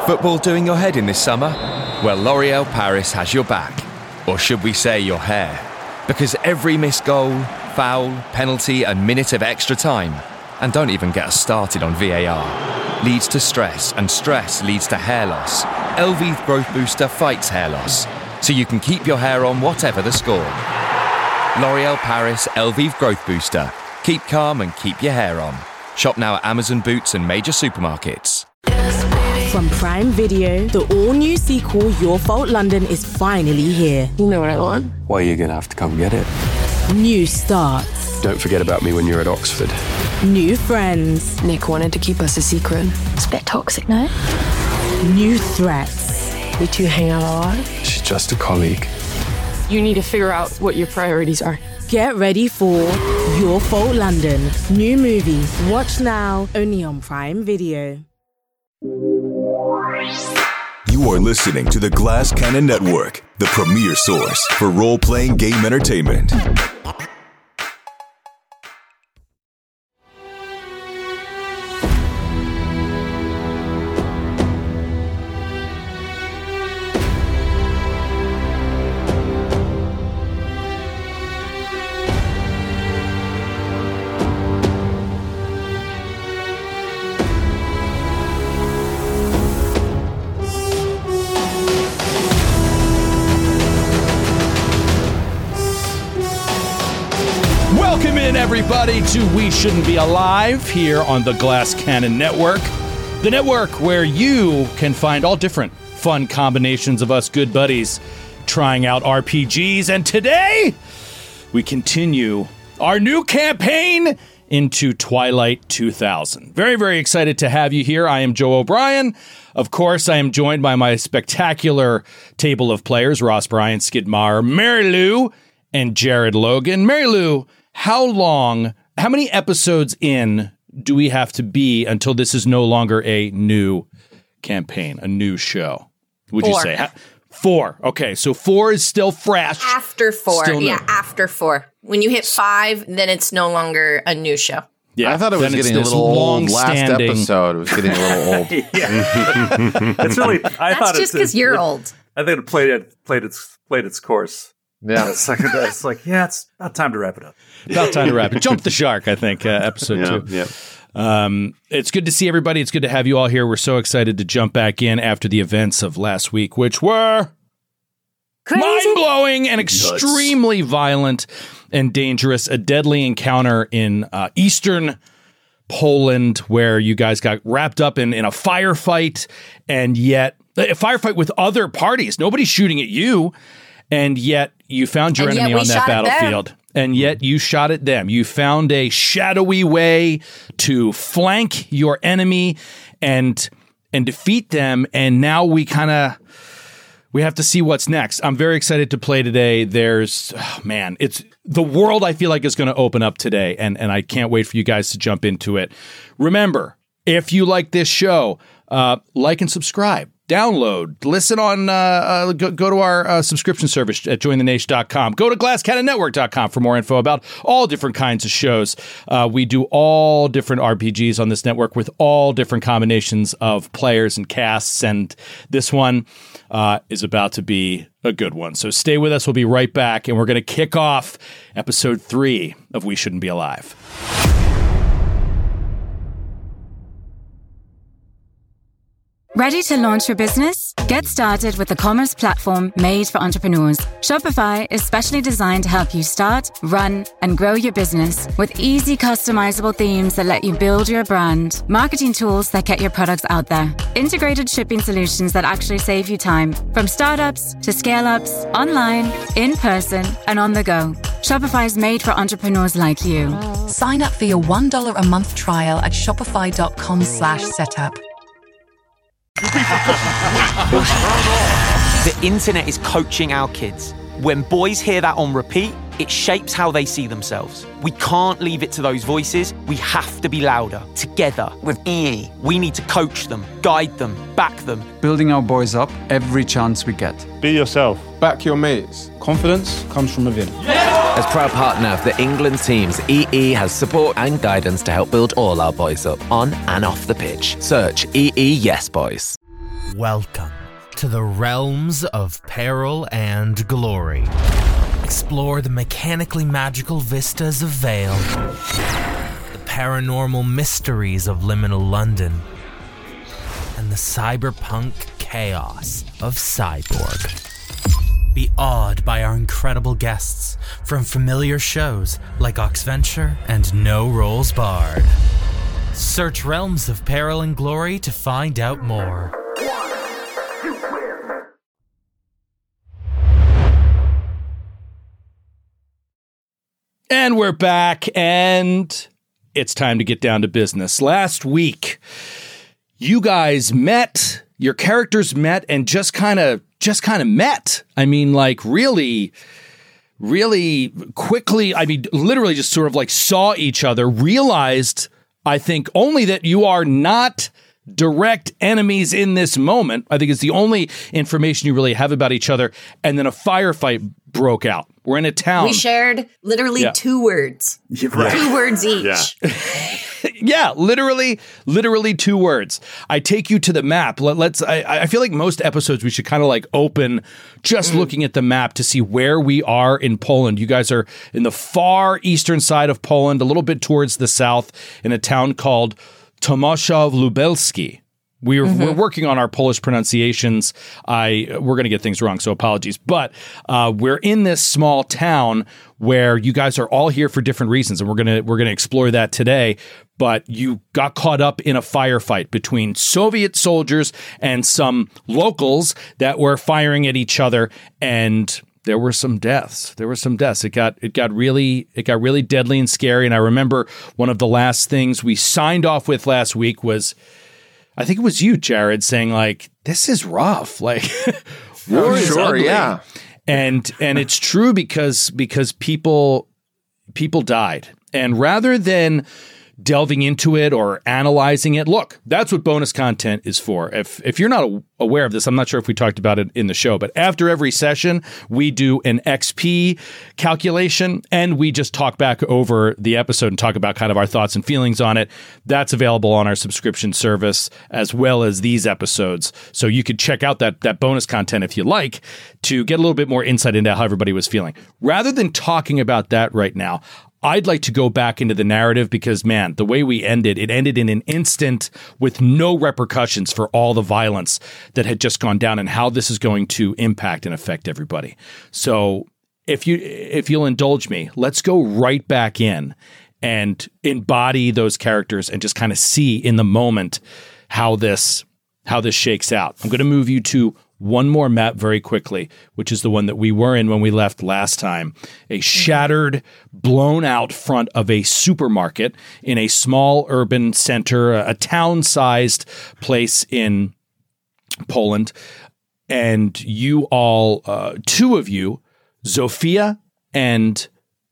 Football doing your head in this summer? Well, L'Oréal Paris has your back. Or should we say your hair? Because every missed goal, foul, penalty and minute of extra time, and don't even get us started on VAR, leads to stress, and stress leads to hair loss. Elvive Growth Booster fights hair loss, so you can keep your hair on whatever the score. L'Oréal Paris Elvive Growth Booster. Keep calm and keep your hair on. Shop now at Amazon, Boots and major supermarkets. From Prime Video, the all-new sequel Your Fault London is finally here. You know what I want? Well, you're going to have to come get it. New starts. Don't forget about me when you're at Oxford. New friends. Nick wanted to keep us a secret. It's a bit toxic, no? New threats. You two hang out a lot? She's just a colleague. You need to figure out what your priorities are. Get ready for Your Fault London. New movie. Watch now, only on Prime Video. You are listening to the Glass Cannon Network, the premier source for role-playing game entertainment. Everybody to We Shouldn't Be Alive here on the Glass Cannon Network. The network where you can find all different fun combinations of us good buddies trying out RPGs. And today, we continue our new campaign into Twilight 2000. Very, very excited to have you here. I am Joe O'Brien. Of course, I am joined by my spectacular table of players, Ross Bryan, Skidmar, Mary Lou, and Jared Logan. Mary Lou, how many episodes in do we have to be until this is no longer a new campaign, a new show? Would you say? 4. Okay, so 4 is still fresh. After 4, after 4. When you hit 5, then it's no longer a new show. Yeah, I thought it was getting a little old. Last episode, it was getting a little old. It's really. That's just because you're old. I think it played its course. Yeah, it's like it's about time to wrap it up. About time to wrap it. Jump the shark, I think, episode 2. Yeah. It's good to see everybody. It's good to have you all here. We're so excited to jump back in after the events of last week, which were mind-blowing and extremely violent and dangerous. A deadly encounter in eastern Poland where you guys got wrapped up in a firefight, and yet a firefight with other parties. Nobody's shooting at you. And yet you found your enemy on that battlefield. And yet you shot at them. You found a shadowy way to flank your enemy and defeat them. And now we have to see what's next. I'm very excited to play today. it's the world I feel like is going to open up today. And I can't wait for you guys to jump into it. Remember, if you like this show, like and subscribe. Download, listen on, go to our subscription service at jointhenation.com. Go to glasscannonnetwork.com for more info about all different kinds of shows. We do all different RPGs on this network with all different combinations of players and casts, and this one is about to be a good one. So stay with us. We'll be right back, and we're going to kick off episode 3 of We Shouldn't Be Alive. Ready to launch your business? Get started with the commerce platform made for entrepreneurs. Shopify is specially designed to help you start, run, and grow your business with easy customizable themes that let you build your brand, marketing tools that get your products out there, integrated shipping solutions that actually save you time, from startups to scale-ups, online, in person, and on the go. Shopify is made for entrepreneurs like you. Sign up for your $1 a month trial at shopify.com/setup. The internet is coaching our kids. When boys hear that on repeat, it shapes how they see themselves. We can't leave it to those voices. We have to be louder, together, with EE. We need to coach them, guide them, back them. Building our boys up every chance we get. Be yourself. Back your mates. Confidence comes from within. As proud partner of the England teams, EE has support and guidance to help build all our boys up, on and off the pitch. Search EE Yes Boys. Welcome to the realms of peril and glory. Explore the mechanically magical vistas of Vale, the paranormal mysteries of liminal London, and the cyberpunk chaos of Cyborg. Be awed by our incredible guests from familiar shows like Oxventure and No Rolls Barred. Search Realms of Peril and Glory to find out more. And we're back, and it's time to get down to business. Last week, you guys met, your characters met, and just kind of met. I mean, like, really quickly. I mean, literally just sort of like saw each other, realized, I think, only that you are not direct enemies in this moment. I think it's the only information you really have about each other. And then a firefight broke out. We're in a town. We shared literally 2 words. Right. 2 words each. Yeah, literally 2 words. I take you to the map. I feel like most episodes we should kind of like open just looking at the map to see where we are in Poland. You guys are in the far eastern side of Poland, a little bit towards the south, in a town called Tomaszów Lubelski. We're working on our Polish pronunciations. We're going to get things wrong, so apologies. But we're in this small town where you guys are all here for different reasons, and we're gonna explore that today. But you got caught up in a firefight between Soviet soldiers and some locals that were firing at each other, and there were some deaths. It got really deadly and scary. And I remember one of the last things we signed off with last week was, I think it was you, Jared, saying like, "This is rough." Like, war is ugly. Yeah. And it's true because people died, and rather than delving into it or analyzing it, look, that's what bonus content is for. If you're not aware of this, I'm not sure if we talked about it in the show, but after every session, we do an XP calculation and we just talk back over the episode and talk about kind of our thoughts and feelings on it. That's available on our subscription service as well as these episodes. So you could check out that bonus content if you like to get a little bit more insight into how everybody was feeling. Rather than talking about that right now, I'd like to go back into the narrative because, man, the way it ended in an instant with no repercussions for all the violence that had just gone down and how this is going to impact and affect everybody. So if you'll indulge me, let's go right back in and embody those characters and just kind of see in the moment how this shakes out. I'm going to move you to one more map very quickly, which is the one that we were in when we left last time. A shattered, blown out front of a supermarket in a small urban center, a town-sized place in Poland. And you all, 2 of you, Zofia and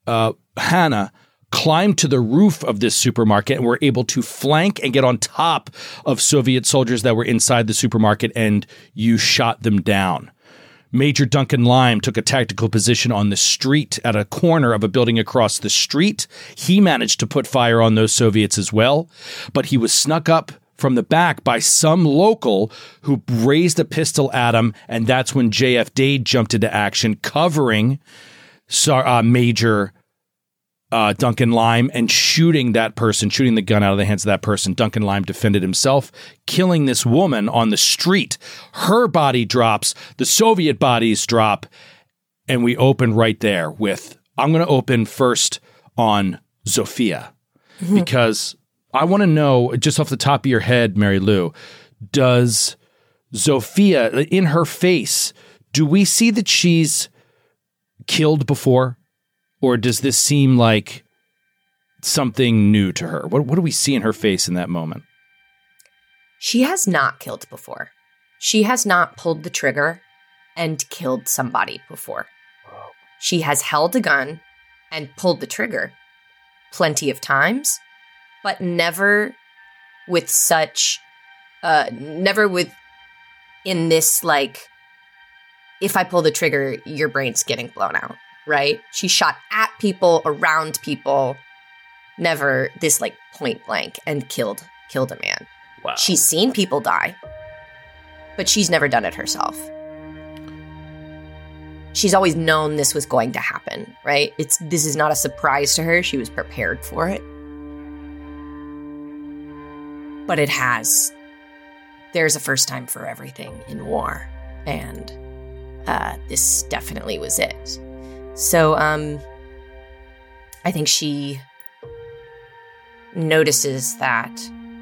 Hannah, climbed to the roof of this supermarket and were able to flank and get on top of Soviet soldiers that were inside the supermarket, and you shot them down. Major Duncan Lime took a tactical position on the street at a corner of a building across the street. He managed to put fire on those Soviets as well, but he was snuck up from the back by some local who raised a pistol at him, and that's when JF Dade jumped into action, covering Major Duncan Lime and shooting the gun out of the hands of that person. Duncan Lime defended himself, killing this woman on the street. Her body drops, the Soviet bodies drop, and we open right there with, I'm going to open first on Zofia, because I want to know, just off the top of your head, Mary Lou, does Zofia, in her face, do we see that she's killed before? Or does this seem like something new to her? What do we see in her face in that moment? She has not killed before. She has not pulled the trigger and killed somebody before. She has held a gun and pulled the trigger plenty of times, but never with such, in this, like, if I pull the trigger, your brain's getting blown out. Right? She shot at people, around people, never this like point blank and killed a man. Wow. She's seen people die, but she's never done it herself. She's always known this was going to happen, right? This is not a surprise to her. She was prepared for it. But it has. There's a first time for everything in war. And this definitely was it. So, I think she notices that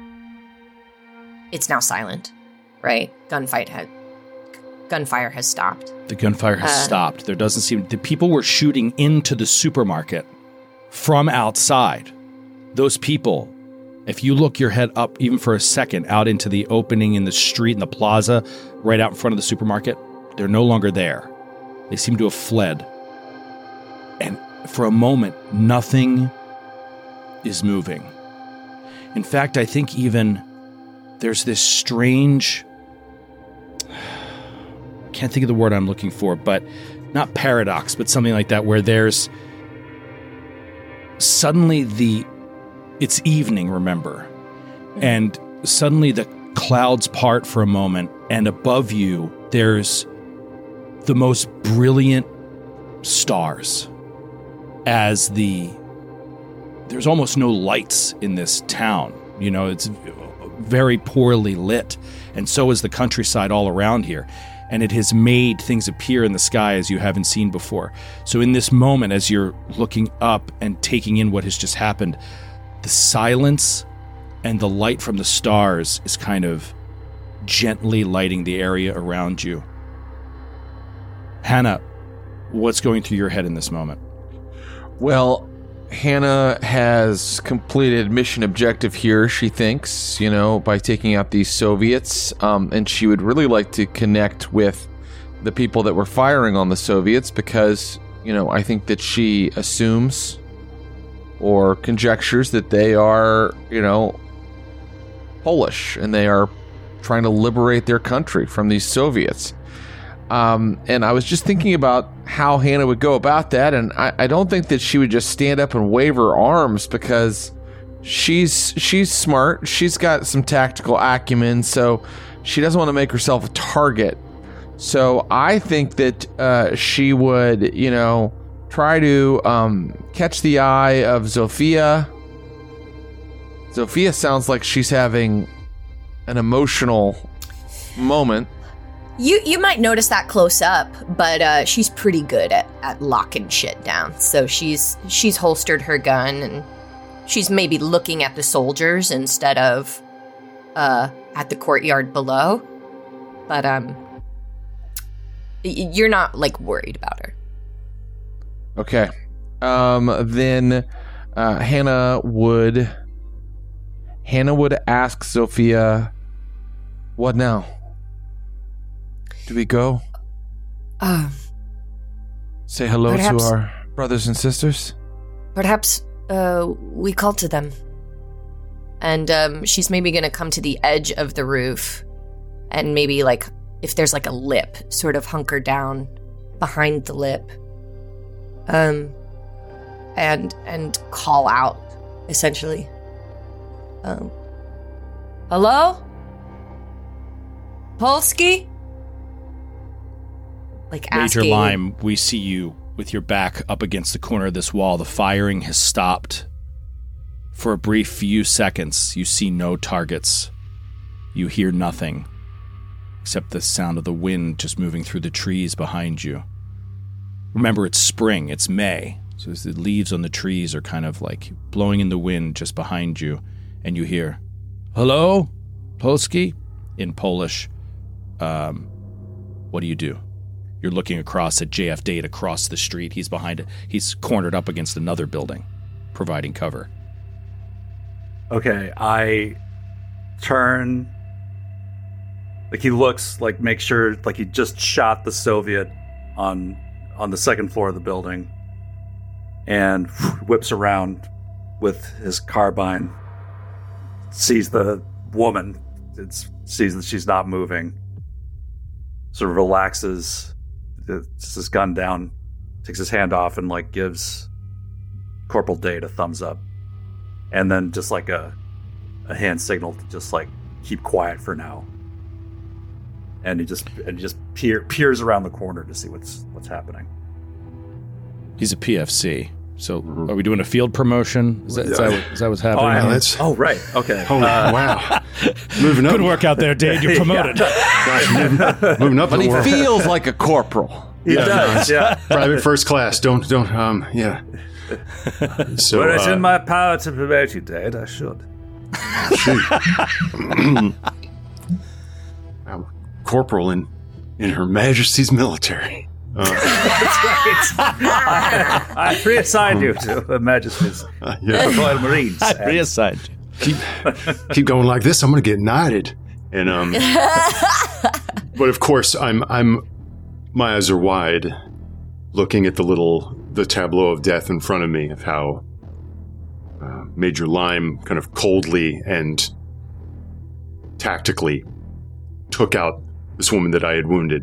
it's now silent, right? Gunfire has stopped. The gunfire has stopped. There doesn't seem... The people were shooting into the supermarket from outside. Those people, if you look your head up even for a second out into the opening in the street, in the plaza, right out in front of the supermarket, they're no longer there. They seem to have fled. And for a moment, nothing is moving. In fact, I think even there's this strange... can't think of the word I'm looking for, but not paradox, but something like that, where there's suddenly it's evening, remember, and suddenly the clouds part for a moment, and above you there's the most brilliant stars, as there's almost no lights in this town. You know, it's very poorly lit, and so is the countryside all around here. And it has made things appear in the sky as you haven't seen before. So in this moment, as you're looking up and taking in what has just happened, the silence and the light from the stars is kind of gently lighting the area around you. Hannah, what's going through your head in this moment? Well, Hannah has completed mission objective here, she thinks, by taking out these Soviets, and she would really like to connect with the people that were firing on the Soviets because, I think that she assumes or conjectures that they are, Polish, and they are trying to liberate their country from these Soviets. And I was just thinking about how Hannah would go about that, and I don't think that she would just stand up and wave her arms because she's smart. She's got some tactical acumen, so she doesn't want to make herself a target. So I think that she would, try to catch the eye of Zofia. Zofia sounds like she's having an emotional moment. You might notice that close up, but she's pretty good at locking shit down. So she's holstered her gun, and she's maybe looking at the soldiers instead of at the courtyard below. But you're not worried about her. Okay. Then Hannah would ask Zofia, "What now? Do we go? Say hello to our brothers and sisters? Perhaps we call to them." And she's maybe going to come to the edge of the roof and maybe if there's a lip, sort of hunker down behind the lip. And call out, essentially. Hello? Polsky? Major Lime, we see you with your back up against the corner of this wall. The firing has stopped. For a brief few seconds, you see no targets. You hear nothing, except the sound of the wind just moving through the trees behind you. Remember, it's spring, it's May, so the leaves on the trees are kind of blowing in the wind just behind you, and you hear, "Hello, Polsky?" in Polish. What do you do? You're looking across at JF Date across the street. He's behind it. He's cornered up against another building, providing cover. Okay, I turn. He looks make sure he just shot the Soviet on the second floor of the building, and whips around with his carbine. Sees the woman. Sees that she's not moving. Sort of relaxes. Puts his gun down, takes his hand off, and gives Corporal Date a thumbs up, and then just a hand signal to just keep quiet for now. and he just peers around the corner to see what's happening. He's a PFC. So are we doing a field promotion? Is that what's happening? Oh, right. Okay. Wow. Moving up. Good work out there, Dave. You're promoted. Moving up. But he feels like a corporal. He does, yeah. Private first class. Don't, yeah. So, were it in my power to promote you, Dade, I should. I'm corporal in Her Majesty's military. That's right. I reassigned you to Her Majesty's Royal Marines. I reassigned you. Keep going like this, I'm going to get knighted. And but of course, my eyes are wide, looking at the tableau of death in front of me, of how Major Lime kind of coldly and tactically took out this woman that I had wounded.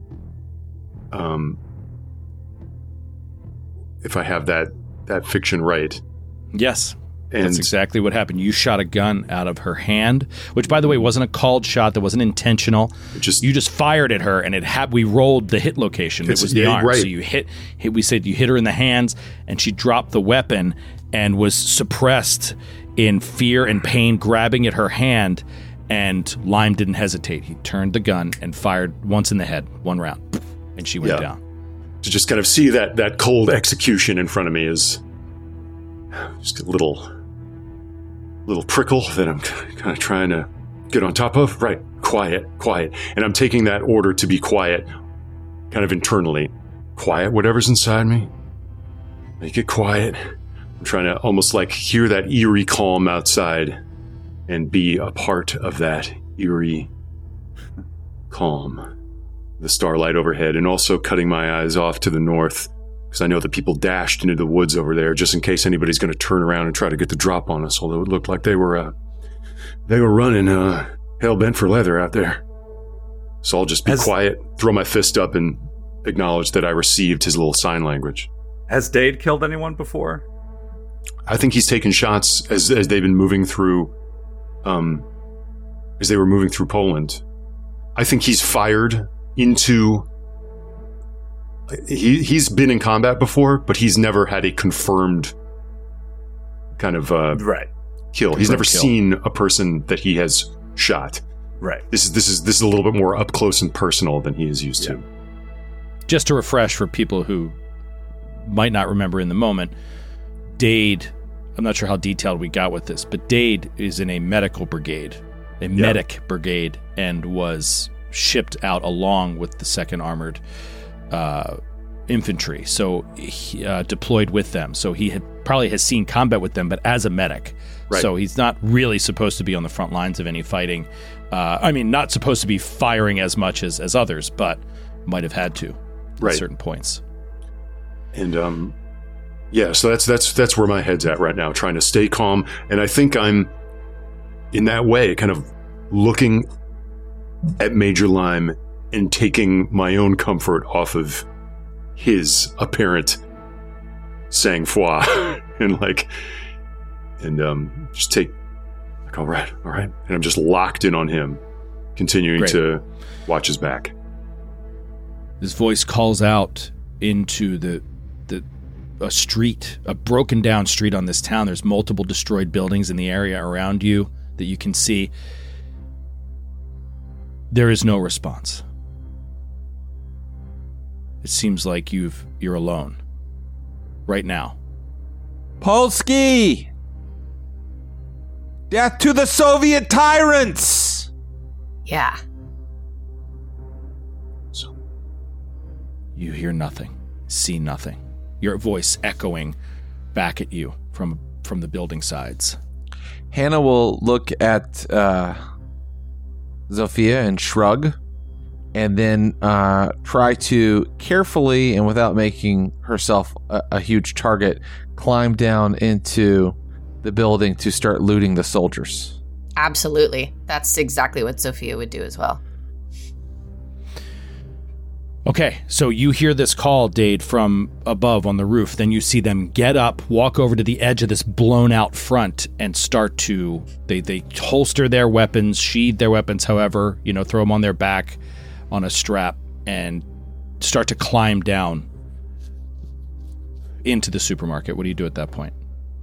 If I have that fiction right. Yes. That's exactly what happened. You shot a gun out of her hand, which, by the way, wasn't a called shot. That wasn't intentional. You just fired at her, and we rolled the hit location. It was the arm. Right. So you hit. We said you hit her in the hands, and she dropped the weapon and was suppressed in fear and pain, grabbing at her hand. And Lime didn't hesitate. He turned the gun and fired once in the head, one round, and she went down. To just kind of see that cold execution in front of me is just a little prickle that I'm kind of trying to get on top of. Right, quiet. And I'm taking that order to be quiet, kind of internally. Quiet whatever's inside me. Make it quiet. I'm trying to almost like hear that eerie calm outside and be a part of that eerie calm. The starlight overhead, and also cutting my eyes off to the north, because I know that people dashed into the woods over there just in case anybody's going to turn around and try to get the drop on us, although it looked like they were running hell-bent for leather out there. So I'll just be quiet, throw my fist up, and acknowledge that I received his little sign language. Has Dade killed anyone before? I think he's taken shots as they've been moving through, as they were moving through Poland. I think he's fired into... He's been in combat before, but he's never had a confirmed kind of kill. He's never seen a person that he has shot. Right. This is a little bit more up close and personal than he is used to. Just to refresh for people who might not remember in the moment, Dade, I'm not sure how detailed we got with this, but Dade is in a medical brigade, medic brigade, and was shipped out along with the 2nd Armored Infantry. So he deployed with them. So he probably has seen combat with them, but as a medic. Right. So he's not really supposed to be on the front lines of any fighting. Not supposed to be firing as much as others, but might have had to at certain points. And so that's where my head's at right now, trying to stay calm. And I think I'm in that way, kind of looking at Major Lime and taking my own comfort off of his apparent sang-froid and just take like, all right. And I'm just locked in on him, continuing to watch his back. His voice calls out into a street, a broken down street on this town. There's multiple destroyed buildings in the area around you that you can see. There is no response. It seems like you're alone. Right now. Polsky! Death to the Soviet tyrants! Yeah. So, you hear nothing, see nothing. Your voice echoing back at you from the building sides. Hannah will look at Zofia and shrug, and then try to carefully and without making herself a huge target, climb down into the building to start looting the soldiers. Absolutely. That's exactly what Zofia would do as well. Okay, so you hear this call, Dade, from above on the roof. Then you see them get up, walk over to the edge of this blown-out front, and start to... They holster their weapons, sheathe their weapons, however, throw them on their back on a strap, and start to climb down into the supermarket. What do you do at that point?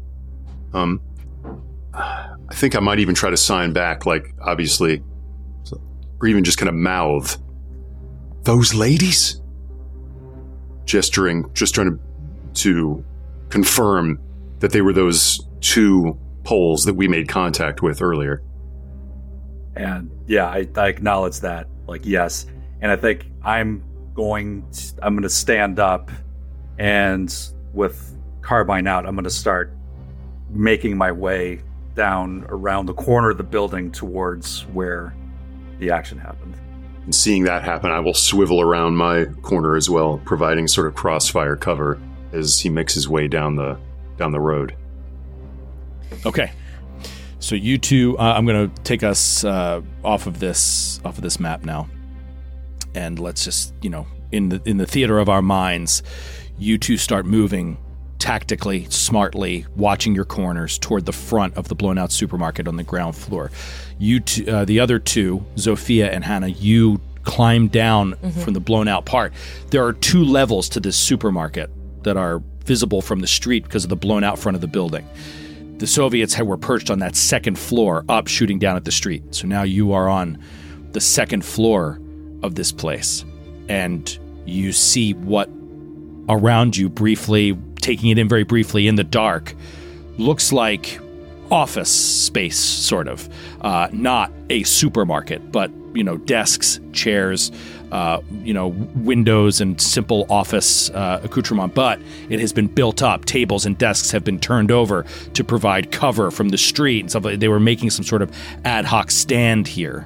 I think I might even try to sign back, obviously, or even just kind of mouth, "Those ladies?" Gesturing, just trying to confirm that they were those two Poles that we made contact with earlier. And yeah, I acknowledge that, yes. And I think I'm going to stand up, and with carbine out, I'm going to start making my way down around the corner of the building towards where the action happened. And seeing that happen, I will swivel around my corner as well, providing sort of crossfire cover as he makes his way down the road. Okay, so you two, I'm going to take us off of this map now, and let's just in the theater of our minds, you two start moving tactically, smartly, watching your corners toward the front of the blown-out supermarket on the ground floor. You two, the other two, Zofia and Hannah, you climb down from the blown-out part. There are 2 levels to this supermarket that are visible from the street because of the blown-out front of the building. The Soviets were perched on that second floor, up, shooting down at the street. So now you are on the second floor of this place, and you see what around you briefly, taking it in very briefly in the dark, looks like office space, sort of. Not a supermarket, but, desks, chairs, windows and simple office accoutrement. But it has been built up. Tables and desks have been turned over to provide cover from the street and stuff like that. They were making some sort of ad hoc stand here.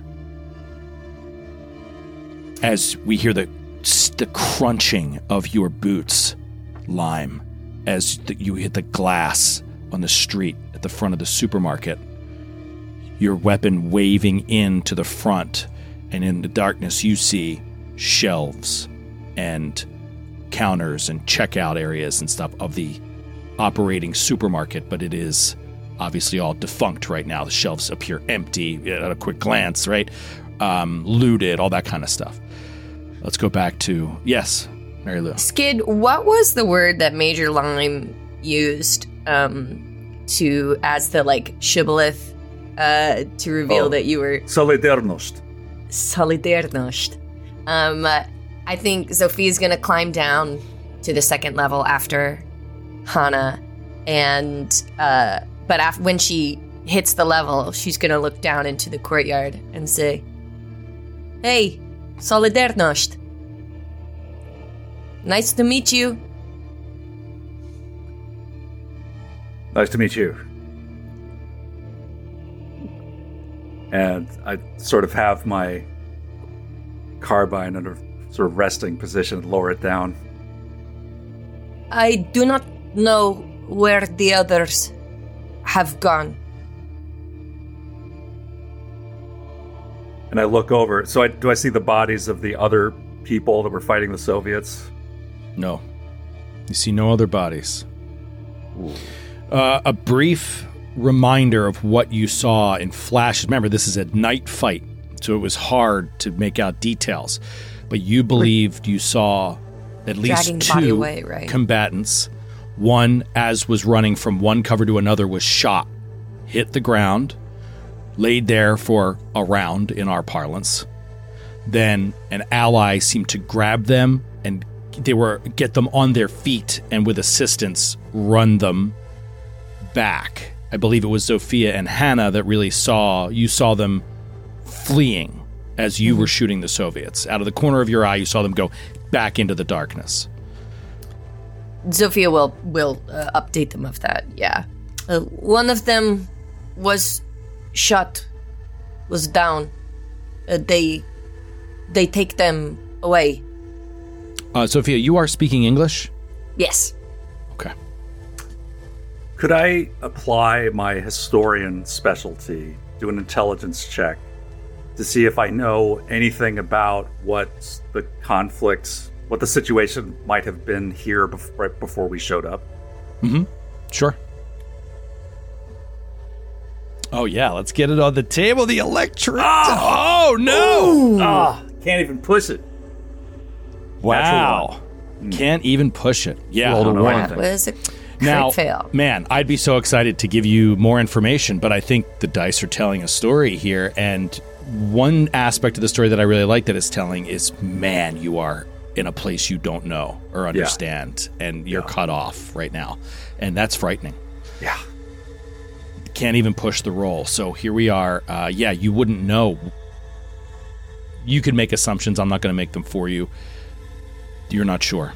As we hear the crunching of your boots, Lime, as you hit the glass on the street at the front of the supermarket, your weapon waving into the front, and in the darkness you see shelves and counters and checkout areas and stuff of the operating supermarket, but it is obviously all defunct right now. The shelves appear empty at a quick glance, right? Looted, all that kind of stuff. Let's go back to, yes, Mary Lou. Skid, what was the word that Major Lime used to, as the, shibboleth, to reveal that you were... Solidarność. Solidarność. I think Zofia's gonna climb down to the second level after Hannah, and, but when she hits the level, she's gonna look down into the courtyard and say, "Hey, Solidarność. Nice to meet you." Nice to meet you. And I sort of have my carbine in a sort of resting position and lower it down. "I do not know where the others have gone." And I look over. So do I see the bodies of the other people that were fighting the Soviets? No. You see no other bodies. A brief reminder of what you saw in flashes. Remember, this is a night fight, so it was hard to make out details. But you believed you saw at least Dragging the body 2 away, right? combatants. One, as was running from one cover to another, was shot, hit the ground, laid there for a round in our parlance. Then an ally seemed to grab them and get them on their feet, and with assistance run them back. I believe it was Zofia and Hannah that really you saw them fleeing as you were shooting the Soviets. Out of the corner of your eye, you saw them go back into the darkness. Zofia will update them of that, yeah. One of them was shot, was down. They take them away. Sophia, you are speaking English? Yes. Okay. Could I apply my historian specialty, do an intelligence check, to see if I know anything about what the conflicts, what the situation might have been here right before we showed up. Mm-hmm. Sure. Oh, yeah, let's get it on the table. The electric. Oh no! Can't even push it. Wow. Can't even push it. Yeah. That was a Now, crit fail. man, I'd be so excited to give you more information, but I think the dice are telling a story here. And one aspect of the story that I really like that it's telling is, man, you are in a place you don't know or understand, and you're cut off right now. And that's frightening. Yeah. Can't even push the roll. So here we are. You wouldn't know. You could make assumptions. I'm not going to make them for you. You're not sure.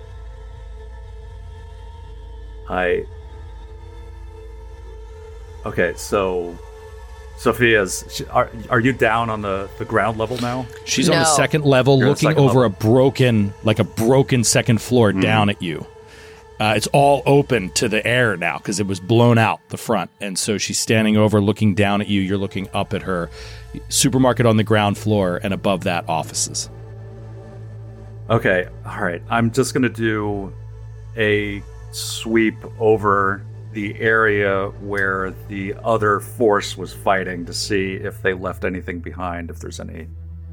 Okay, so Sophia's. Are you down on the ground level now? She's on the second level, looking over a broken second floor down at you. It's all open to the air now because it was blown out the front, and so she's standing over, looking down at you. You're looking up at her. Supermarket on the ground floor, and above that, offices. Okay, all right. I'm just gonna do a sweep over the area where the other force was fighting to see if they left anything behind, if there's anything.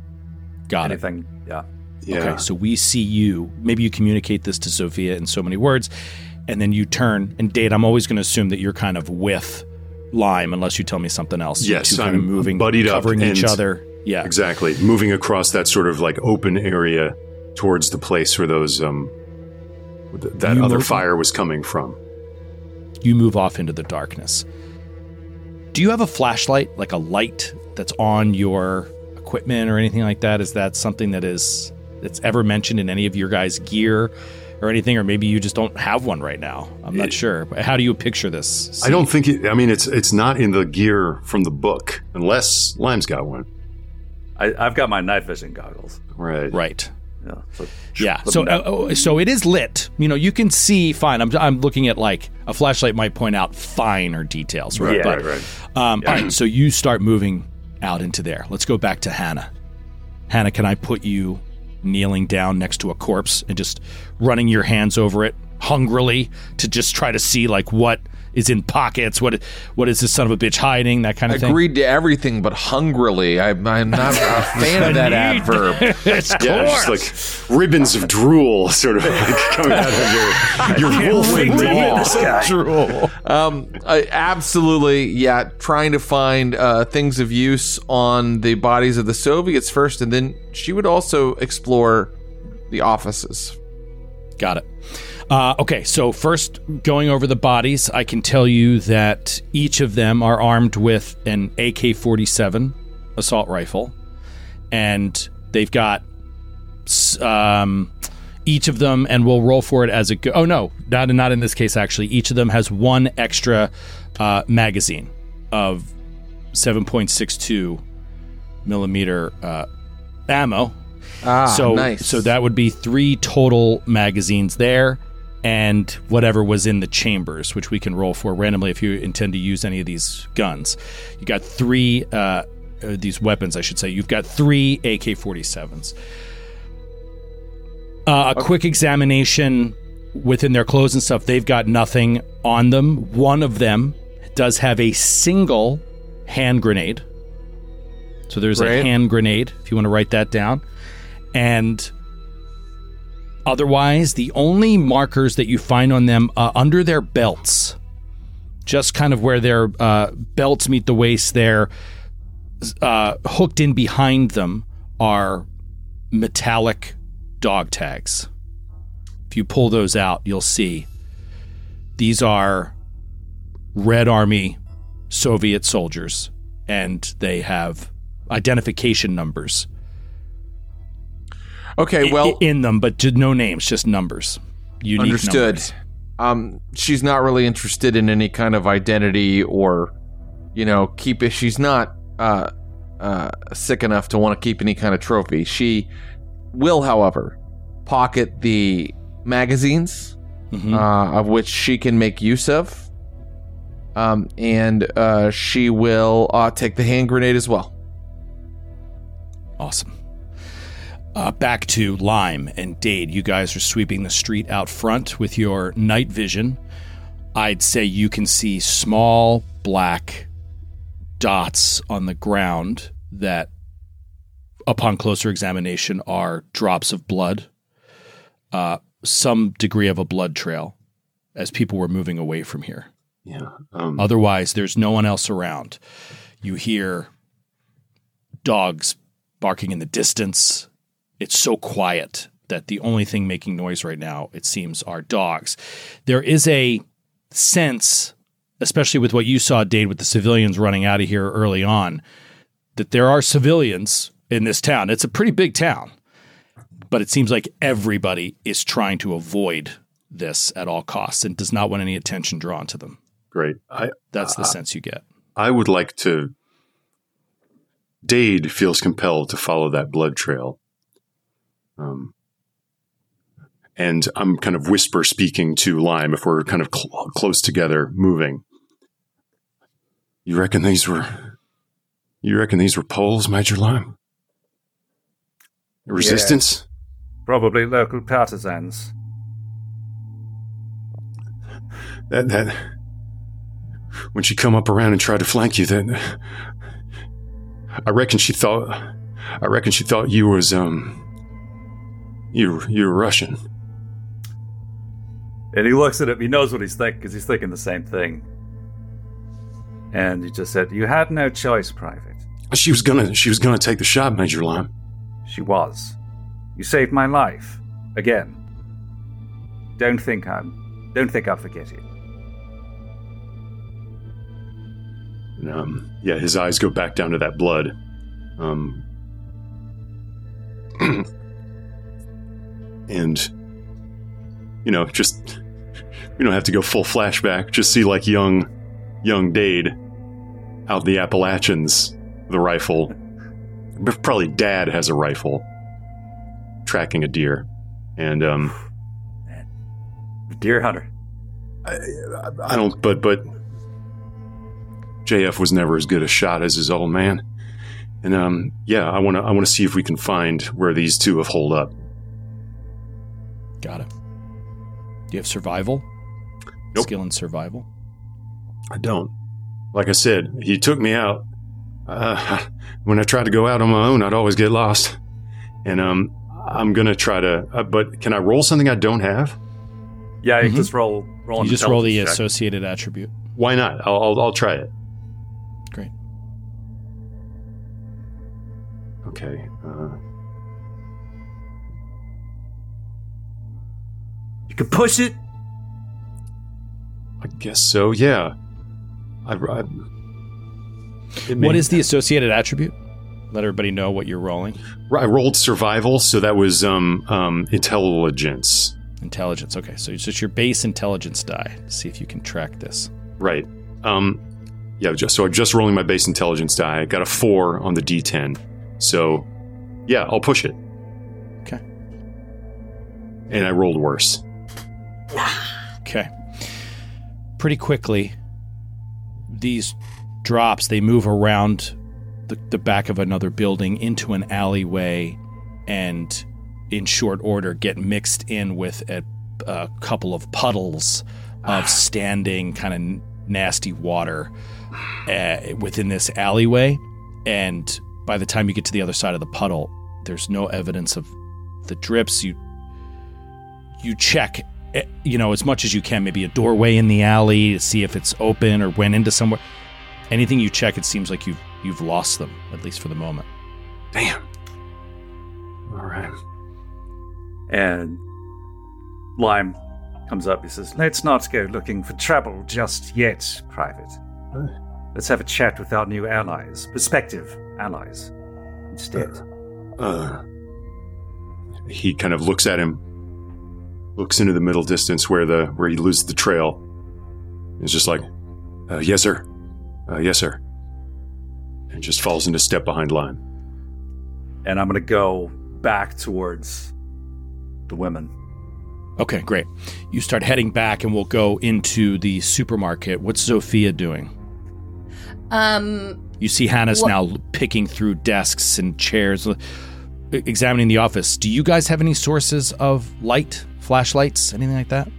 Yeah. Okay, so we see you. Maybe you communicate this to Sophia in so many words, and then you turn. And Dade, I'm always going to assume that you're kind of with Lime, unless you tell me something else. Yes, kind of moving, buddied covering up, each other. Yeah, exactly. Moving across that sort of like open area towards the place where those that other fire was coming from. You move off into the darkness. Do you have a flashlight, like a light that's on your equipment or anything like that? Is that something that's ever mentioned in any of your guys' gear or anything? Or maybe you just don't have one right now. I'm not sure. How do you picture this scene? I don't think it's not in the gear from the book, unless Lime's got one. I've got my night vision goggles. Right. Yeah. So it is lit. You can see fine. I'm looking at like a flashlight might point out finer details, right? Yeah, right. All right. So you start moving out into there. Let's go back to Hannah. Hannah, can I put you kneeling down next to a corpse and just running your hands over it hungrily to just try to see like what is in pockets, what is this son of a bitch hiding, that kind of thing? Agreed to everything but hungrily. I'm not a fan of that adverb. Just like ribbons of drool sort of like coming out of your wolfen drool. Absolutely, trying to find things of use on the bodies of the Soviets first, and then she would also explore the offices. Got it. Okay, so first, going over the bodies, I can tell you that each of them are armed with an AK-47 assault rifle, and they've got each of them, and we'll roll for it as a go. Oh no, not in this case. Actually, each of them has one extra magazine of 7.62 millimeter ammo. Nice. So that would be 3 total magazines there. And whatever was in the chambers, which we can roll for randomly if you intend to use any of these guns. You got 3, these weapons, I should say. You've got 3 AK-47s. A quick examination within their clothes and stuff, they've got nothing on them. One of them does have a single hand grenade. So there's a hand grenade, if you want to write that down. And otherwise, the only markers that you find on them under their belts, just kind of where their belts meet the waist there, hooked in behind them are metallic dog tags. If you pull those out, you'll see these are Red Army Soviet soldiers, and they have identification numbers. Okay, well, in them, but no names, just numbers. Unique understood. Numbers. She's not really interested in any kind of identity or, keep it. She's not sick enough to want to keep any kind of trophy. She will, however, pocket the magazines, of which she can make use of, and she will take the hand grenade as well. Awesome. Back to Lime and Dade. You guys are sweeping the street out front with your night vision. I'd say you can see small black dots on the ground that, upon closer examination, are drops of blood, some degree of a blood trail as people were moving away from here. Yeah. Otherwise, there's no one else around. You hear dogs barking in the distance. It's so quiet that the only thing making noise right now, it seems, are dogs. There is a sense, especially with what you saw, Dade, with the civilians running out of here early on, that there are civilians in this town. It's a pretty big town, but it seems like everybody is trying to avoid this at all costs and does not want any attention drawn to them. Great. That's the sense you get. I would like to... Dade feels compelled to follow that blood trail. And I'm kind of whisper speaking to Lime if we're kind of close together, moving. You reckon these were Poles, Major Lime? Resistance? Yeah, probably local partisans. That when she come up around and tried to flank you, that I reckon she thought you was you're Russian. And he looks at him. He knows what he's thinking because he's thinking the same thing. And he just said, "You had no choice, Private." She was gonna take the shot, Major Lime. She was. You saved my life again. Don't think I'll forget it. And, yeah, his eyes go back down to that blood. And just we don't have to go full flashback. Just see like young Dade out in the Appalachians, the rifle. Probably Dad has a rifle, tracking a deer, and deer hunter. I don't, but JF was never as good a shot as his old man, and yeah, I want to see if we can find where these two have holed up. Got it. Do you have survival? Nope. Skill in survival? I don't. Like I said, he took me out. When I tried to go out on my own, I'd always get lost. And I'm gonna try to. But can I roll something I don't have? Yeah, you just roll. You just roll the associated attribute. Why not? I'll try it. Great. Okay. You can push it. I guess so. Yeah. What is the associated attribute? Let everybody know what you're rolling. I rolled survival, so that was intelligence. Intelligence. Okay, so it's just your base intelligence die. See if you can track this. Right. Yeah. So I'm just rolling my base intelligence die. I got a 4 on the D10. So, yeah, I'll push it. Okay. And I rolled worse. Okay. Pretty quickly, these drops, they move around the back of another building into an alleyway and in short order get mixed in with a couple of puddles of standing kind of nasty water within this alleyway. And by the time you get to the other side of the puddle, there's no evidence of the drips. You check, as much as you can, maybe a doorway in the alley to see if it's open or went into somewhere. Anything you check, it seems like you've lost them, at least for the moment. Damn. All right. And Lime comes up. He says, "Let's not go looking for trouble just yet, Private. Let's have a chat with our new allies, prospective allies, instead." He kind of looks at him, looks into the middle distance where he loses the trail. He's just like, "Yes, sir. Yes, sir." And just falls into step behind Lime. And I'm going to go back towards the women. Okay, great. You start heading back, and we'll go into the supermarket. What's Zofia doing? You see Hannah's now picking through desks and chairs, examining the office. Do you guys have any sources of light, flashlights, anything like that?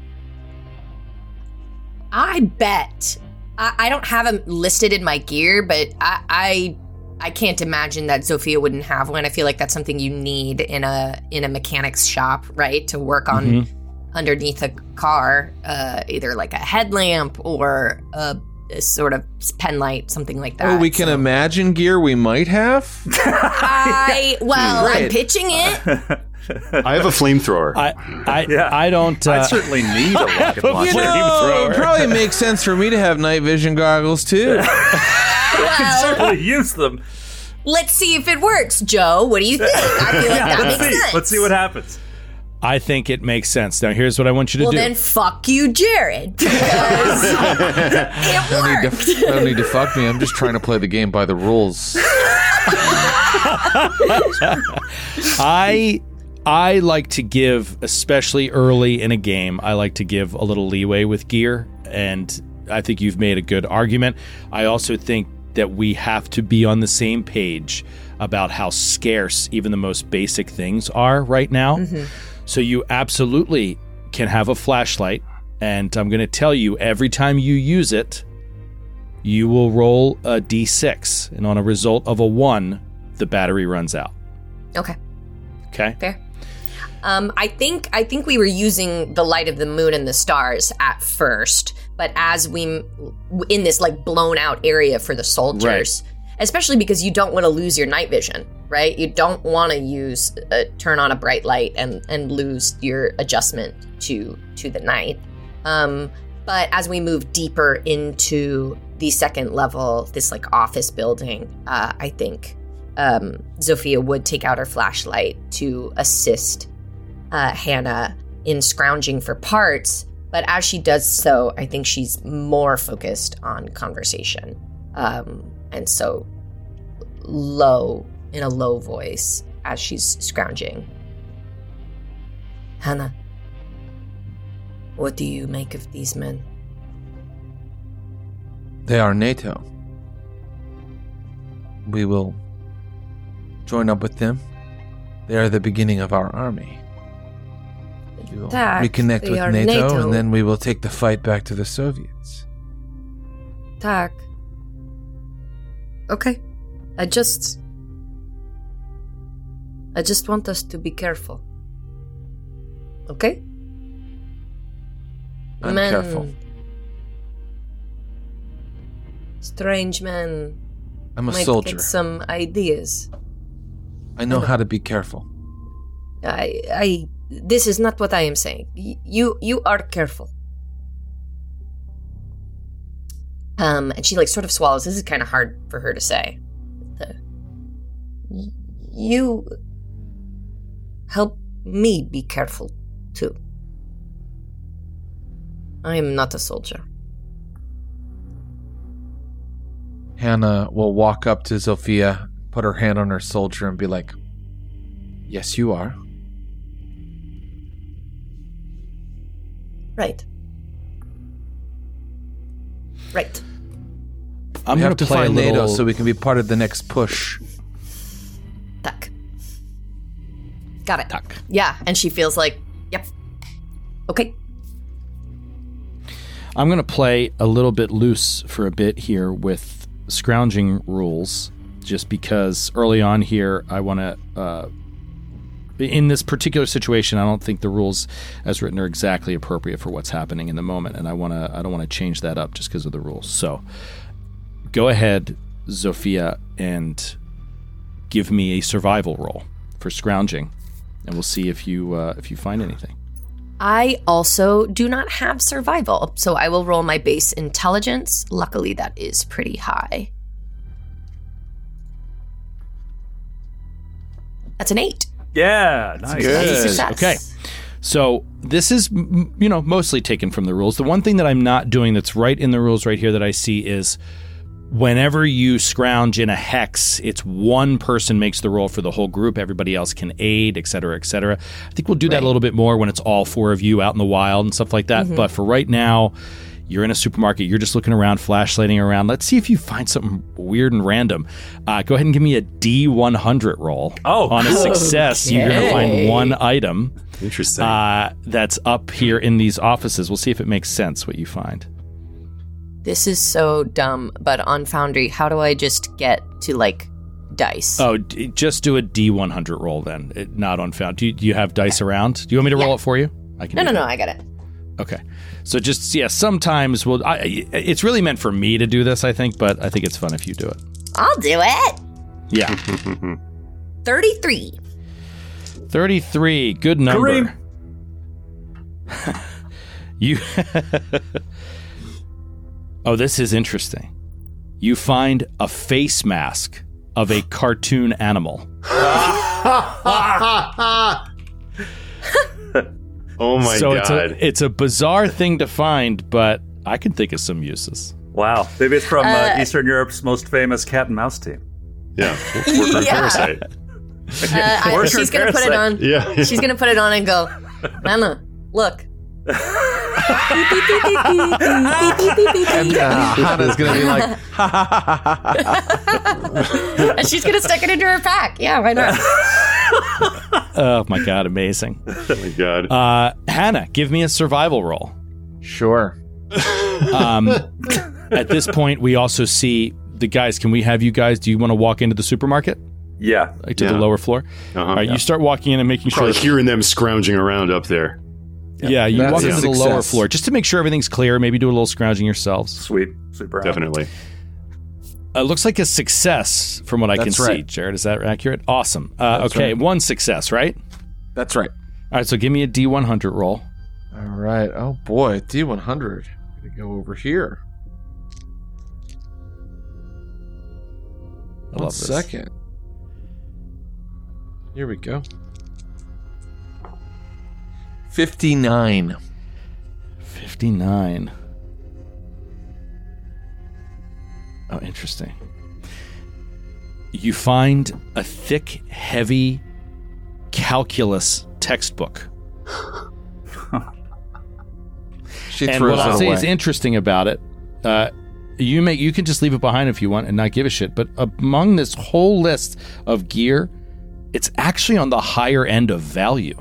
I bet. I don't have them listed in my gear, but I can't imagine that Zofia wouldn't have one. I feel like that's something you need in a mechanic's shop, right? To work on underneath a car, either like a headlamp or a sort of pen light, something like that. Oh, we can imagine gear we might have? I'm pitching it. I have a flamethrower. I don't. I certainly need a rocket launcher. It probably makes sense for me to have night vision goggles too. I can certainly use them. Let's see if it works, Joe. What do you think? I feel like that makes sense. Let's see what happens. I think it makes sense. Now, here's what I want you to do. Well, then fuck you, Jared. Because it worked. Don't need to fuck me. I'm just trying to play the game by the rules. I like to give, especially early in a game, I like to give a little leeway with gear, and I think you've made a good argument. I also think that we have to be on the same page about how scarce even the most basic things are right now. Mm-hmm. So you absolutely can have a flashlight, and I'm going to tell you, every time you use it, you will roll a d6, and on a result of a 1, the battery runs out. Okay. Okay. Fair. I think we were using the light of the moon and the stars at first, but as we in this like blown out area for the soldiers, especially because you don't want to lose your night vision, right? You don't want to turn on a bright light and lose your adjustment to the night. But as we move deeper into the second level, this like office building, I think Zofia would take out her flashlight to assist Hannah in scrounging for parts, but as she does so, I think she's more focused on conversation. And so in a low voice, as she's scrounging. Hannah, what do you make of these men? They are NATO. We will join up with them. They are the beginning of our army. We will reconnect with NATO, and then we will take the fight back to the Soviets. Tak. Okay. I just want us to be careful. Okay? I'm careful. Strange men. I'm a might soldier. Get some ideas. I know how to be careful. This is not what I am saying. You are careful. And she like sort of swallows. This is kind of hard for her to say. You help me be careful too. I am not a soldier. Hannah will walk up to Zofia, put her hand on her shoulder, and be like, "Yes, you are." Right. We have to find NATO so we can be part of the next push. Tak. Got it. Tak. Yeah, and she feels like, yep. Okay. I'm going to play a little bit loose for a bit here with scrounging rules, just because early on here I want to... in this particular situation, I don't think the rules as written are exactly appropriate for what's happening in the moment, and I don't want to change that up just because of the rules. So go ahead, Zofia, and give me a survival roll for scrounging, and we'll see if you find anything. I also do not have survival, so I will roll my base intelligence. Luckily, that is pretty high. That's an 8. Yeah, nice. Good. Okay. So this is, mostly taken from the rules. The one thing that I'm not doing that's right in the rules right here that I see is whenever you scrounge in a hex, it's one person makes the roll for the whole group. Everybody else can aid, et cetera, et cetera. I think we'll do that a little bit more when it's all 4 of you out in the wild and stuff like that. Mm-hmm. But for right now, You're in a supermarket. You're just looking around, flashlighting around. Let's see if you find something weird and random. Go ahead and give me a D100 roll. Oh, on a success, you're going to find one item. Interesting. That's up here in these offices. We'll see if it makes sense what you find. This is so dumb, but on Foundry, how do I just get to, like, dice? Oh, just do a D100 roll then, not on Foundry. Do you have dice around? Do you want me to roll it for you? I can. No, I got it. Okay. So just, sometimes it's really meant for me to do this, I think, but I think it's fun if you do it. I'll do it. Yeah. 33. 33, good number. You. Oh, this is interesting. You find a face mask of a cartoon animal. Oh my God. It's a bizarre thing to find, but I can think of some uses. Wow. Maybe it's from Eastern Europe's most famous cat and mouse team. Yeah. Worker Parasite. She's going to put it on. Yeah. She's going to put it on and go, Anna, look. And Hannah's going to be like, and she's going to stick it into her pack. Yeah, why not? Oh my God, amazing. Oh my God. Hannah, give me a survival roll. Sure. At this point, we also see the guys. Can we have you guys? Do you want to walk into the supermarket? Yeah. Like to the lower floor? All right, you start walking in and making Probably sure. hearing them scrounging around up there. Yeah, you walk into the lower floor just to make sure everything's clear. Maybe do a little scrounging yourselves. Sweet. Super. Definitely. Looks like a success from what I can see, Jared. Is that accurate? Awesome. Okay, right. One success, right? That's right. All right, so give me a D100 roll. All right. Oh, boy. D100. I'm going to go over here. I love this. 1 second. Here we go. 59. 59. Oh, interesting. You find a thick, heavy calculus textbook. And what I'll say is interesting about it, you can just leave it behind if you want and not give a shit, but among this whole list of gear, it's actually on the higher end of value.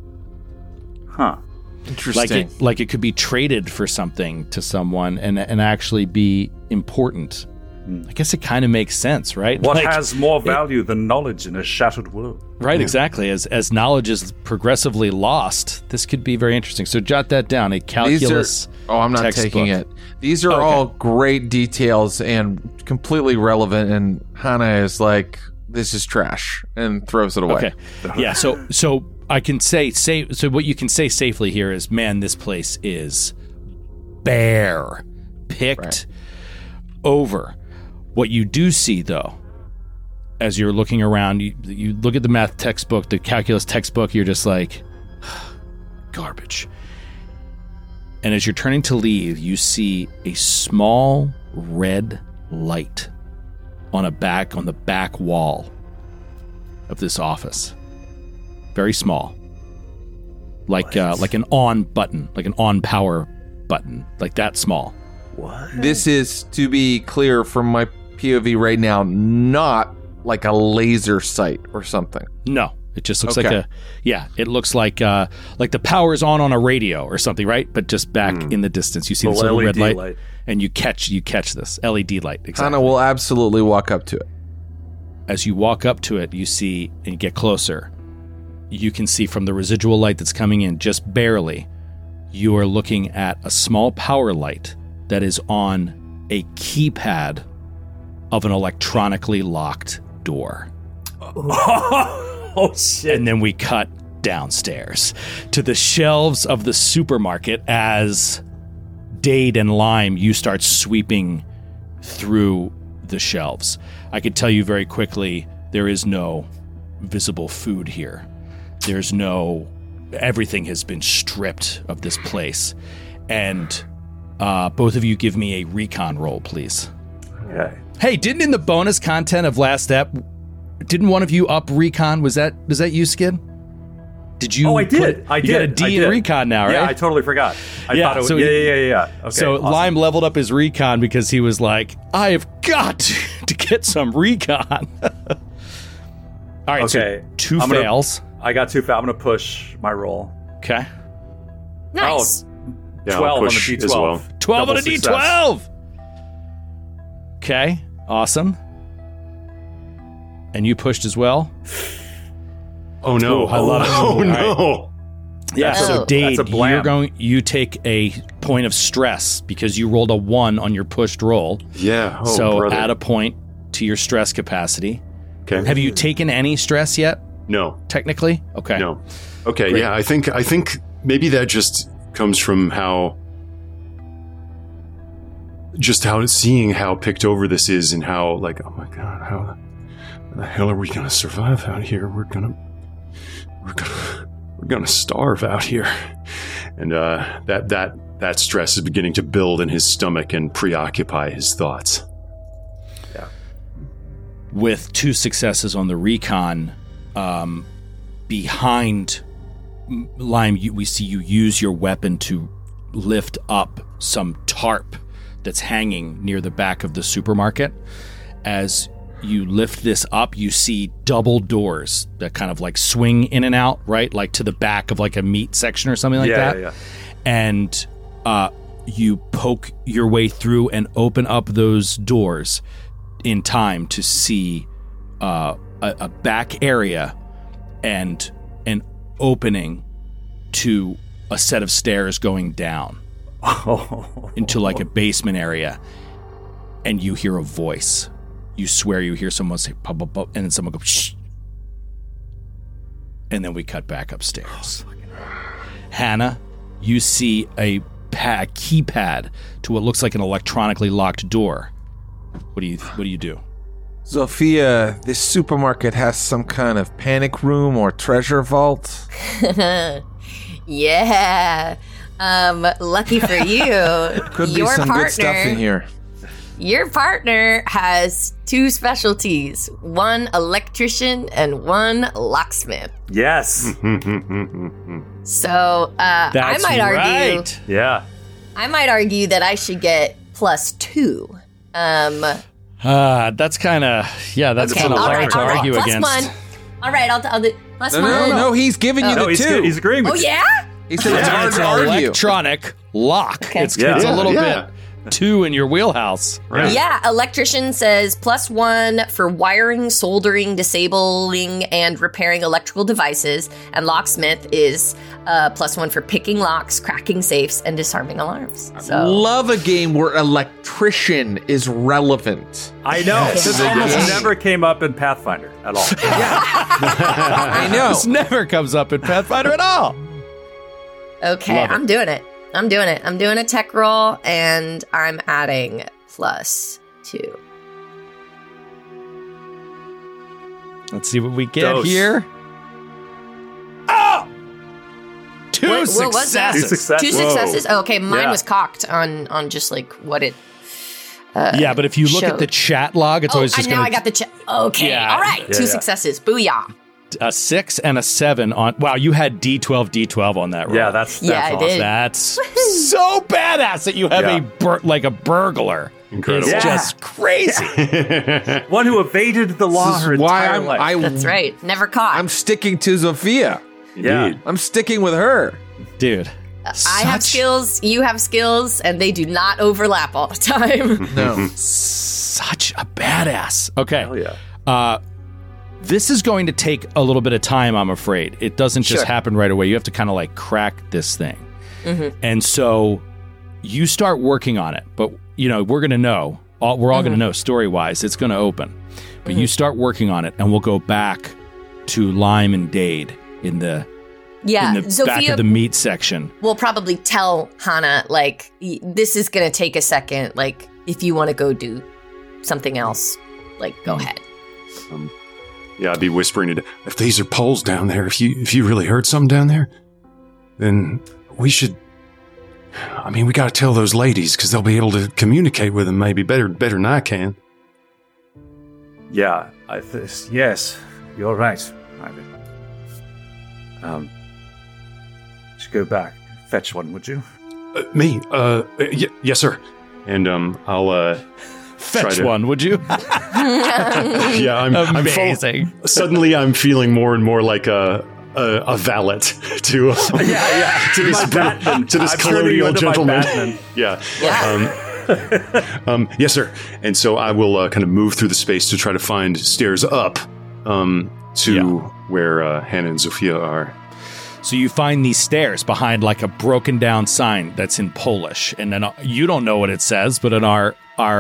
Huh. Interesting. Like it could be traded for something to someone and actually be important. I guess it kind of makes sense, right? What has more value than knowledge in a shattered world? Right, exactly. As knowledge is progressively lost, this could be very interesting. So jot that down. A calculus. I'm not textbook. taking it. These are all great details and completely relevant. And Hannah is like, "This is trash," and throws it away. Okay. Yeah. So I can say. So what you can say safely here is, man, this place is bare, picked over. What you do see, though, as you're looking around, you look at the math textbook, the calculus textbook, you're just like, garbage. And as you're turning to leave, you see a small red light on the back wall of this office. Very small. Like an on button, like an on power button, like that small. What? This is, to be clear from my POV right now, not like a laser sight or something. No, it just looks it looks like the power's on a radio or something, right? But just back in the distance, you see this little red light, and you catch this LED light. Exactly. Hannah will absolutely walk up to it. As you walk up to it, you see and get closer. You can see from the residual light that's coming in, just barely, you are looking at a small power light that is on a keypad of an electronically locked door. Oh, shit. And then we cut downstairs to the shelves of the supermarket as Dade and Lime, you start sweeping through the shelves. I could tell you very quickly, there is no visible food here. Everything has been stripped of this place. And both of you give me a recon roll, please. Okay. Hey, didn't in the bonus content of last ep, didn't one of you up recon? Was that you, Skid? Did you? Oh, I did. I you did. got a D in recon now, right? Yeah, I totally forgot. I thought it was. So yeah. Okay, so awesome. Lime leveled up his recon because he was like, I have got to get some recon. All right, okay. so 2 fails. I got 2 fails. I'm going to push my roll. Okay. Nice. Yeah, 12 I'll on the push D12. as well. 12 on a Double D12. Okay, awesome. And you pushed as well? Oh no! Ooh, I love it. Oh All no! Yeah, That's so a Dade, blam. you take a point of stress because you rolled a 1 on your pushed roll. Yeah. Oh, so brother. add a point to your stress capacity. Okay. Have you taken any stress yet? No. Technically? Okay. No. Okay. Great. Yeah. I think maybe that just comes from how seeing how picked over this is and how like, oh my god, how the hell are we gonna survive out here? We're gonna starve out here, and that stress is beginning to build in his stomach and preoccupy his thoughts. Yeah. With 2 successes on the recon, behind Lime, we see you use your weapon to lift up some tarp that's hanging near the back of the supermarket. As you lift this up, you see double doors that kind of like swing in and out, right? Like to the back of like a meat section or something like that. Yeah. And you poke your way through and open up those doors in time to see a back area and an opening to a set of stairs going down into like a basement area. And you hear a voice. You swear you hear someone say, pop, pop, pop, and then someone go, shh. And then we cut back upstairs. Hannah, you see a keypad to what looks like an electronically locked door. What do you do? Sophia, this supermarket has some kind of panic room or treasure vault. Yeah. Lucky for you, Could be some good stuff in here. Your partner has 2 specialties, 1 electrician and 1 locksmith. Yes. So I might argue. Right. Yeah. I might argue that I should get +2. That's kind of that's kind of hard to argue plus against. 1. All right, I'll do +1. No, he's giving you the 2. He's agreeing with you. Oh yeah. He said it's hard It's to an argue. electronic lock. Okay. It's a little bit 2 in your wheelhouse. Right. Yeah, electrician says +1 for wiring, soldering, disabling, and repairing electrical devices, and locksmith is +1 for picking locks, cracking safes, and disarming alarms. So Love a game where electrician is relevant. I know. This almost never came up in Pathfinder at all. I know. This never comes up in Pathfinder at all. okay, Love it. I'm doing it. I'm doing a tech roll, and I'm adding +2. Let's see what we get Dose. here. Oh! 2 What was that? successes. 2 successes. Oh, okay, mine Yeah. was cocked on just like what it. Yeah, but if you look at showed. the chat log, it's always just now going I got the chat. Okay, Yeah. all right, Yeah, 2 yeah. successes. Booyah! a 6 and a 7 on. Wow, you had D12 on that roll. Yeah, that's Yeah, I awesome. did. That's so badass that you have Yeah. like a burglar. Incredible. It's Yeah. just crazy. One who evaded the law This her is why entire life. That's right. Never caught. I'm sticking to Sophia. Yeah. Indeed. I'm sticking with her. Dude. I have skills, you have skills, and they do not overlap all the time. No. Such a badass. Okay. Hell yeah. This is going to take a little bit of time, I'm afraid. It doesn't just Sure. happen right away. You have to kind of like crack this thing. Mm-hmm. And so you start working on it. But, you know, we're going to know. We're all Mm-hmm. going to know story-wise. It's going to open. But you start working on it, and we'll go back to Lime and Dade in the Yeah, back Sophia of the meat section. will probably tell Hannah, like, this is going to take a second. Like, if you want to go do something else, like, go ahead. Yeah, I'd be whispering it. If these are poles down there, if you really heard something down there, then we should. I mean, we got to tell those ladies because they'll be able to communicate with them maybe better than I can. Yeah, yes, you're right, Ivan. go back. Fetch one, would you? Me? Yes, sir. And I'll fetch one, would you? Yeah, I'm amazing. Suddenly, I'm feeling more and more like a valet to to this colonial gentleman. Yeah. Yes, sir. And so I will kind of move through the space to try to find stairs up to where Hannah and Zofia are. So you find these stairs behind like a broken down sign that's in Polish, and then you don't know what it says, but in our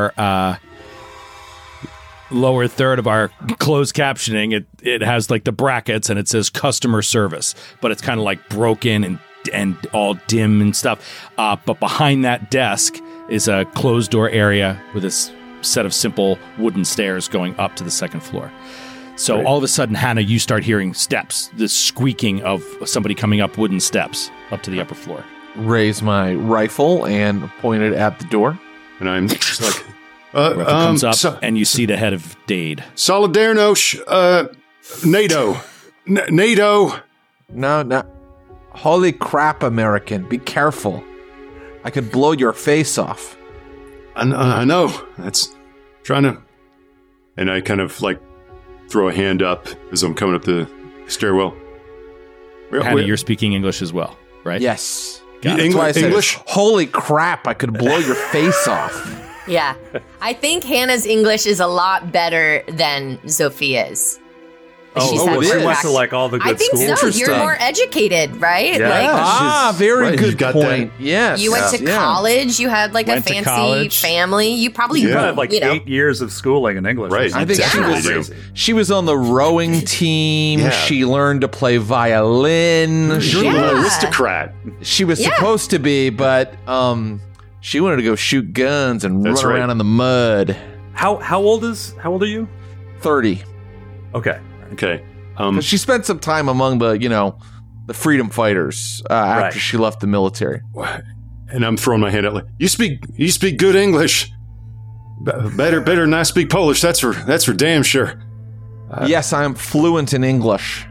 lower third of our closed captioning, it has like the brackets and it says customer service, but it's kind of like broken and all dim and stuff. But behind that desk is a closed door area with a set of simple wooden stairs going up to the second floor. So all of a sudden, Hannah, you start hearing steps, this squeaking of somebody coming up wooden steps up to the upper floor. Raise my rifle and point it at the door. And I'm just like, Rifle comes up and you see the head of Dade. Solidarność, NATO. NATO. No. Holy crap, American. Be careful. I could blow your face off. I know. That's trying to... And I kind of like throw a hand up as I'm coming up the stairwell. Hannah, you're speaking English as well, right? Yes. That's why I said, English? Holy crap, I could blow your face off. Yeah. I think Hannah's English is a lot better than Zophia's. She went to like all the good I think schools. so. You're more educated, right? Yeah. Like, very good point. Yes. You went to college. You had like a fancy family. You probably had like 8 years of schooling in English. Right. I think she was on the rowing team. Yeah. She learned to play violin. You're an aristocrat. She was supposed to be, but she wanted to go shoot guns and run around in the mud. How old are you? 30. Okay. She spent some time among the freedom fighters after she left the military. And I'm throwing my hand out like, you speak good English. Better than I speak Polish. That's for damn sure. Yes, I am fluent in English.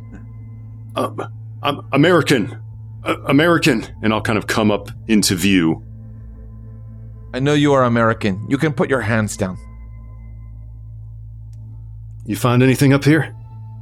I'm American, and I'll kind of come up into view. I know you are American. You can put your hands down. You find anything up here?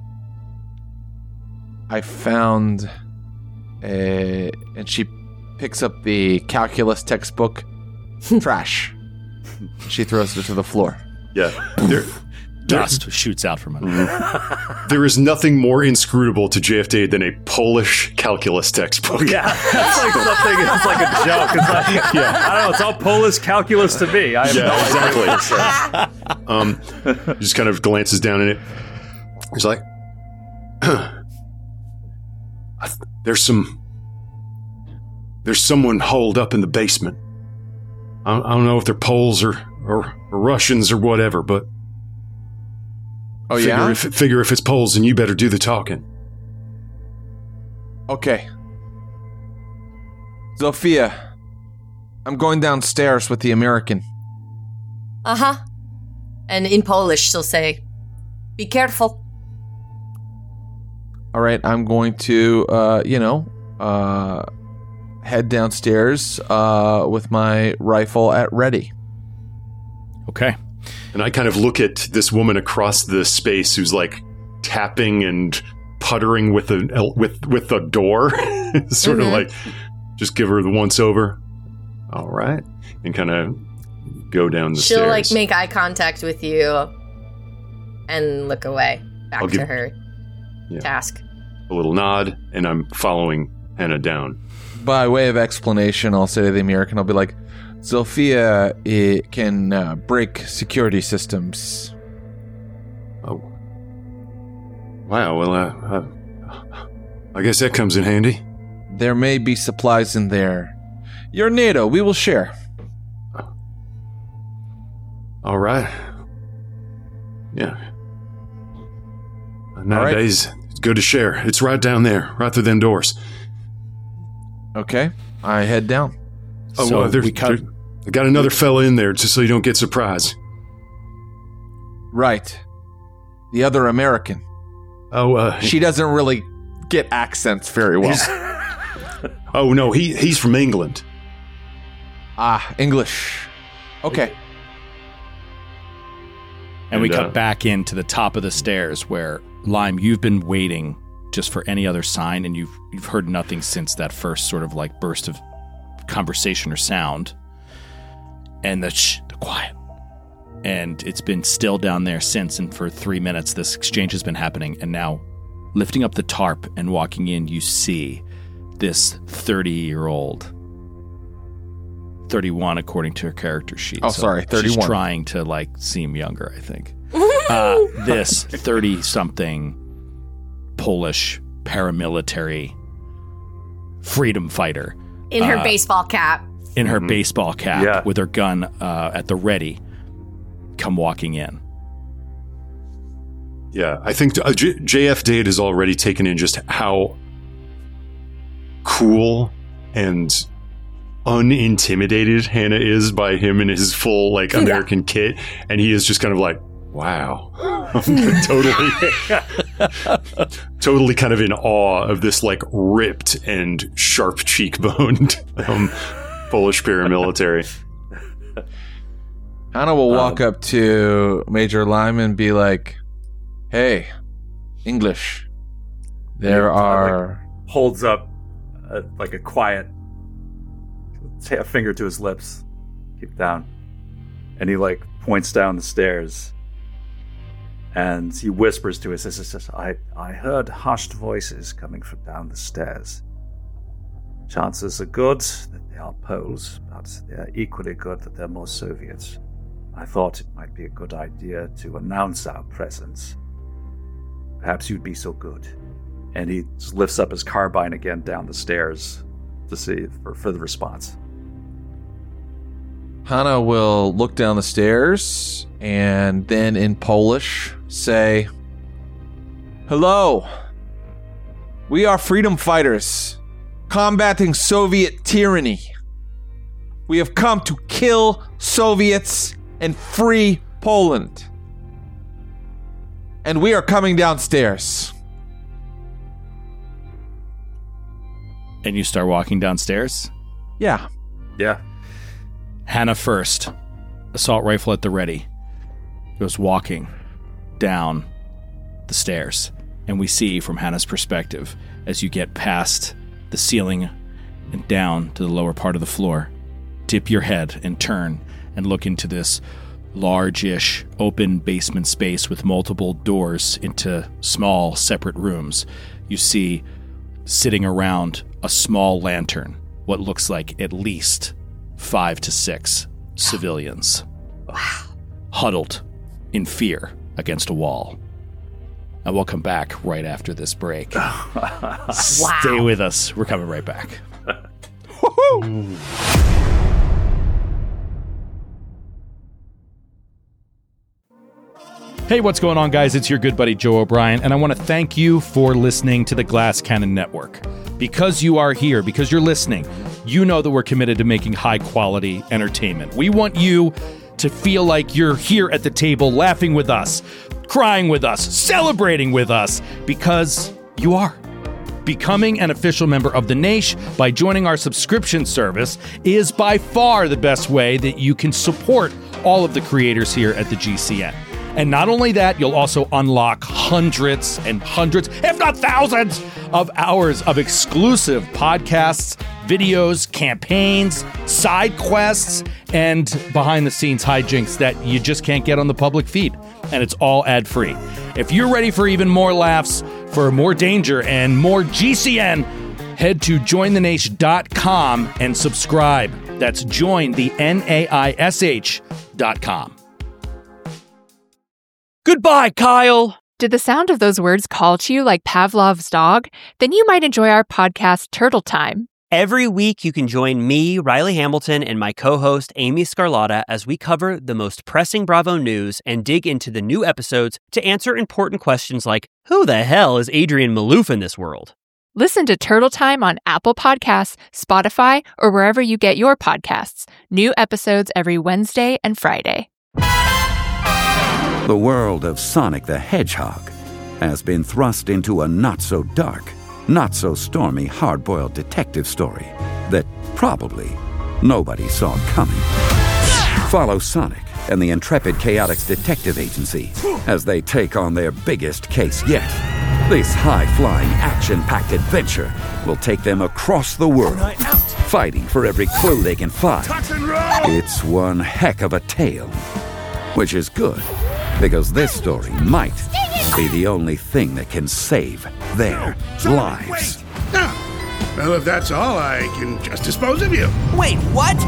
I found and she picks up the calculus textbook. Trash. She throws it to the floor. Yeah. Dust shoots out from under. There is nothing more inscrutable to JFD than a Polish calculus textbook. Yeah, that's like something. It's like a joke. It's like, I don't know. It's all Polish calculus to me. I have no exactly. Just kind of glances down in it. He's like, "There's someone holed up in the basement. I don't know if they're Poles or Russians or whatever, but." Oh, Figure if it's Poles, then you better do the talking. Okay. Zofia, I'm going downstairs with the American. Uh-huh. And in Polish, she'll say, be careful. All right, I'm going to, head downstairs with my rifle at ready. Okay. And I kind of look at this woman across the space who's like tapping and puttering with the door, sort of like just give her the once over. All right, and kind of go down the stairs. She'll like make eye contact with you and look away back to her task. A little nod, and I'm following Hannah down. By way of explanation, I'll say to the American, I'll be like, Zofia can break security systems. Oh. Wow, well, I guess that comes in handy. There may be supplies in there. You're NATO, we will share. All right. Yeah. Nowadays, it's good to share. It's right down there, right through them doors. Okay, I head down. Oh, so I got another fella in there just so you don't get surprised. Right. The other American. Oh, she doesn't really get accents very well. Oh, no, he's from England. Ah, English. Okay. And we cut back into the top of the stairs where, Lime, you've been waiting just for any other sign, and you've heard nothing since that first sort of like burst of conversation or sound. And the quiet. And it's been still down there since, and for 3 minutes this exchange has been happening. And now, lifting up the tarp and walking in, you see this 30-year-old, 31 according to her character sheet. Oh, sorry, 31. She's trying to like seem younger, I think. This 30-something Polish paramilitary freedom fighter. In her baseball cap. In her baseball cap with her gun at the ready. Come walking in. Yeah, I think JF Dade has already taken in just how cool and unintimidated Hannah is by him in his full like American kit, and he is just kind of like, wow. totally kind of in awe of this like ripped and sharp cheekboned Polish paramilitary. Hannah will walk up to Major Lime and be like, hey, English, there are... holds up like a quiet, a finger to his lips, keep down, and he like points down the stairs, and he whispers to his sister, I heard hushed voices coming from down the stairs. Chances are good that they are Poles, but they're equally good that they're more Soviets. I thought it might be a good idea to announce our presence. Perhaps you'd be so good. And he just lifts up his carbine again down the stairs to see for the response. Hannah will look down the stairs and then in Polish say, hello. We are freedom fighters combating Soviet tyranny. We have come to kill Soviets and free Poland. And we are coming downstairs. And you start walking downstairs? Yeah. Yeah. Hannah first, assault rifle at the ready, goes walking down the stairs. And we see from Hannah's perspective, as you get past the ceiling and down to the lower part of the floor, dip your head and turn and look into this large-ish open basement space with multiple doors into small separate rooms. You see sitting around a small lantern, what looks like at least 5 to 6 civilians. Wow. Huddled in fear against a wall. And we'll come back right after this break. Wow. Stay with us. We're coming right back. Hey, what's going on, guys? It's your good buddy Joe O'Brien, and I want to thank you for listening to the Glass Cannon Network. Because you are here, because you're listening, you know that we're committed to making high-quality entertainment. We want you to feel like you're here at the table laughing with us, crying with us, celebrating with us, because you are. Becoming an official member of the Nation by joining our subscription service is by far the best way that you can support all of the creators here at the GCN. And not only that, you'll also unlock hundreds and hundreds, if not thousands, of hours of exclusive podcasts, videos, campaigns, side quests, and behind-the-scenes hijinks that you just can't get on the public feed. And it's all ad-free. If you're ready for even more laughs, for more danger, and more GCN, head to jointhenation.com and subscribe. That's jointhenaish.com. Goodbye, Kyle! Did the sound of those words call to you like Pavlov's dog? Then you might enjoy our podcast, Turtle Time. Every week, you can join me, Riley Hamilton, and my co-host, Amy Scarlatta, as we cover the most pressing Bravo news and dig into the new episodes to answer important questions like, who the hell is Adrian Malouf in this world? Listen to Turtle Time on Apple Podcasts, Spotify, or wherever you get your podcasts. New episodes every Wednesday and Friday. The world of Sonic the Hedgehog has been thrust into a not-so-dark not-so-stormy, hard-boiled detective story that probably nobody saw coming. Follow Sonic and the intrepid Chaotix Detective Agency as they take on their biggest case yet. This high-flying, action-packed adventure will take them across the world, fighting for every clue they can find. It's one heck of a tale, which is good, because this story might be the only thing that can save their lives. Well, if that's all, I can just dispose of you. Wait, what?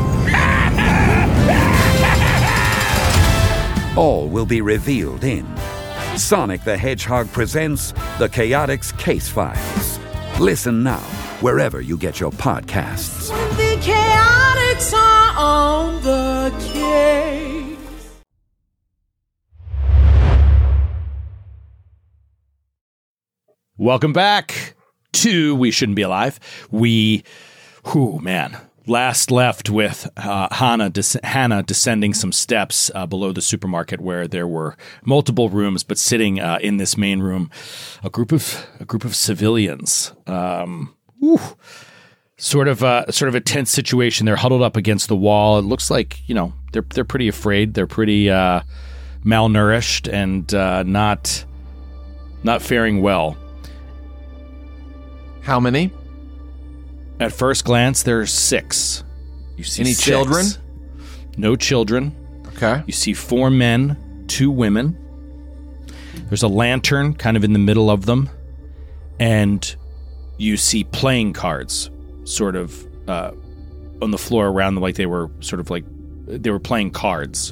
All will be revealed in Sonic the Hedgehog presents The Chaotix Case Files. Listen now, wherever you get your podcasts. When the Chaotix are on the case. Welcome back to We Shouldn't Be Alive. Last left with Hannah descending some steps below the supermarket where there were multiple rooms, but sitting in this main room, a group of civilians. Sort of a tense situation. They're huddled up against the wall. It looks like they're pretty afraid. They're pretty malnourished and not faring well. How many? At first glance, there's 6. You see any 6. children? No children. Okay. You see 4 men, 2 women. There's a lantern kind of in the middle of them. And you see playing cards sort of on the floor around them, like they were playing cards.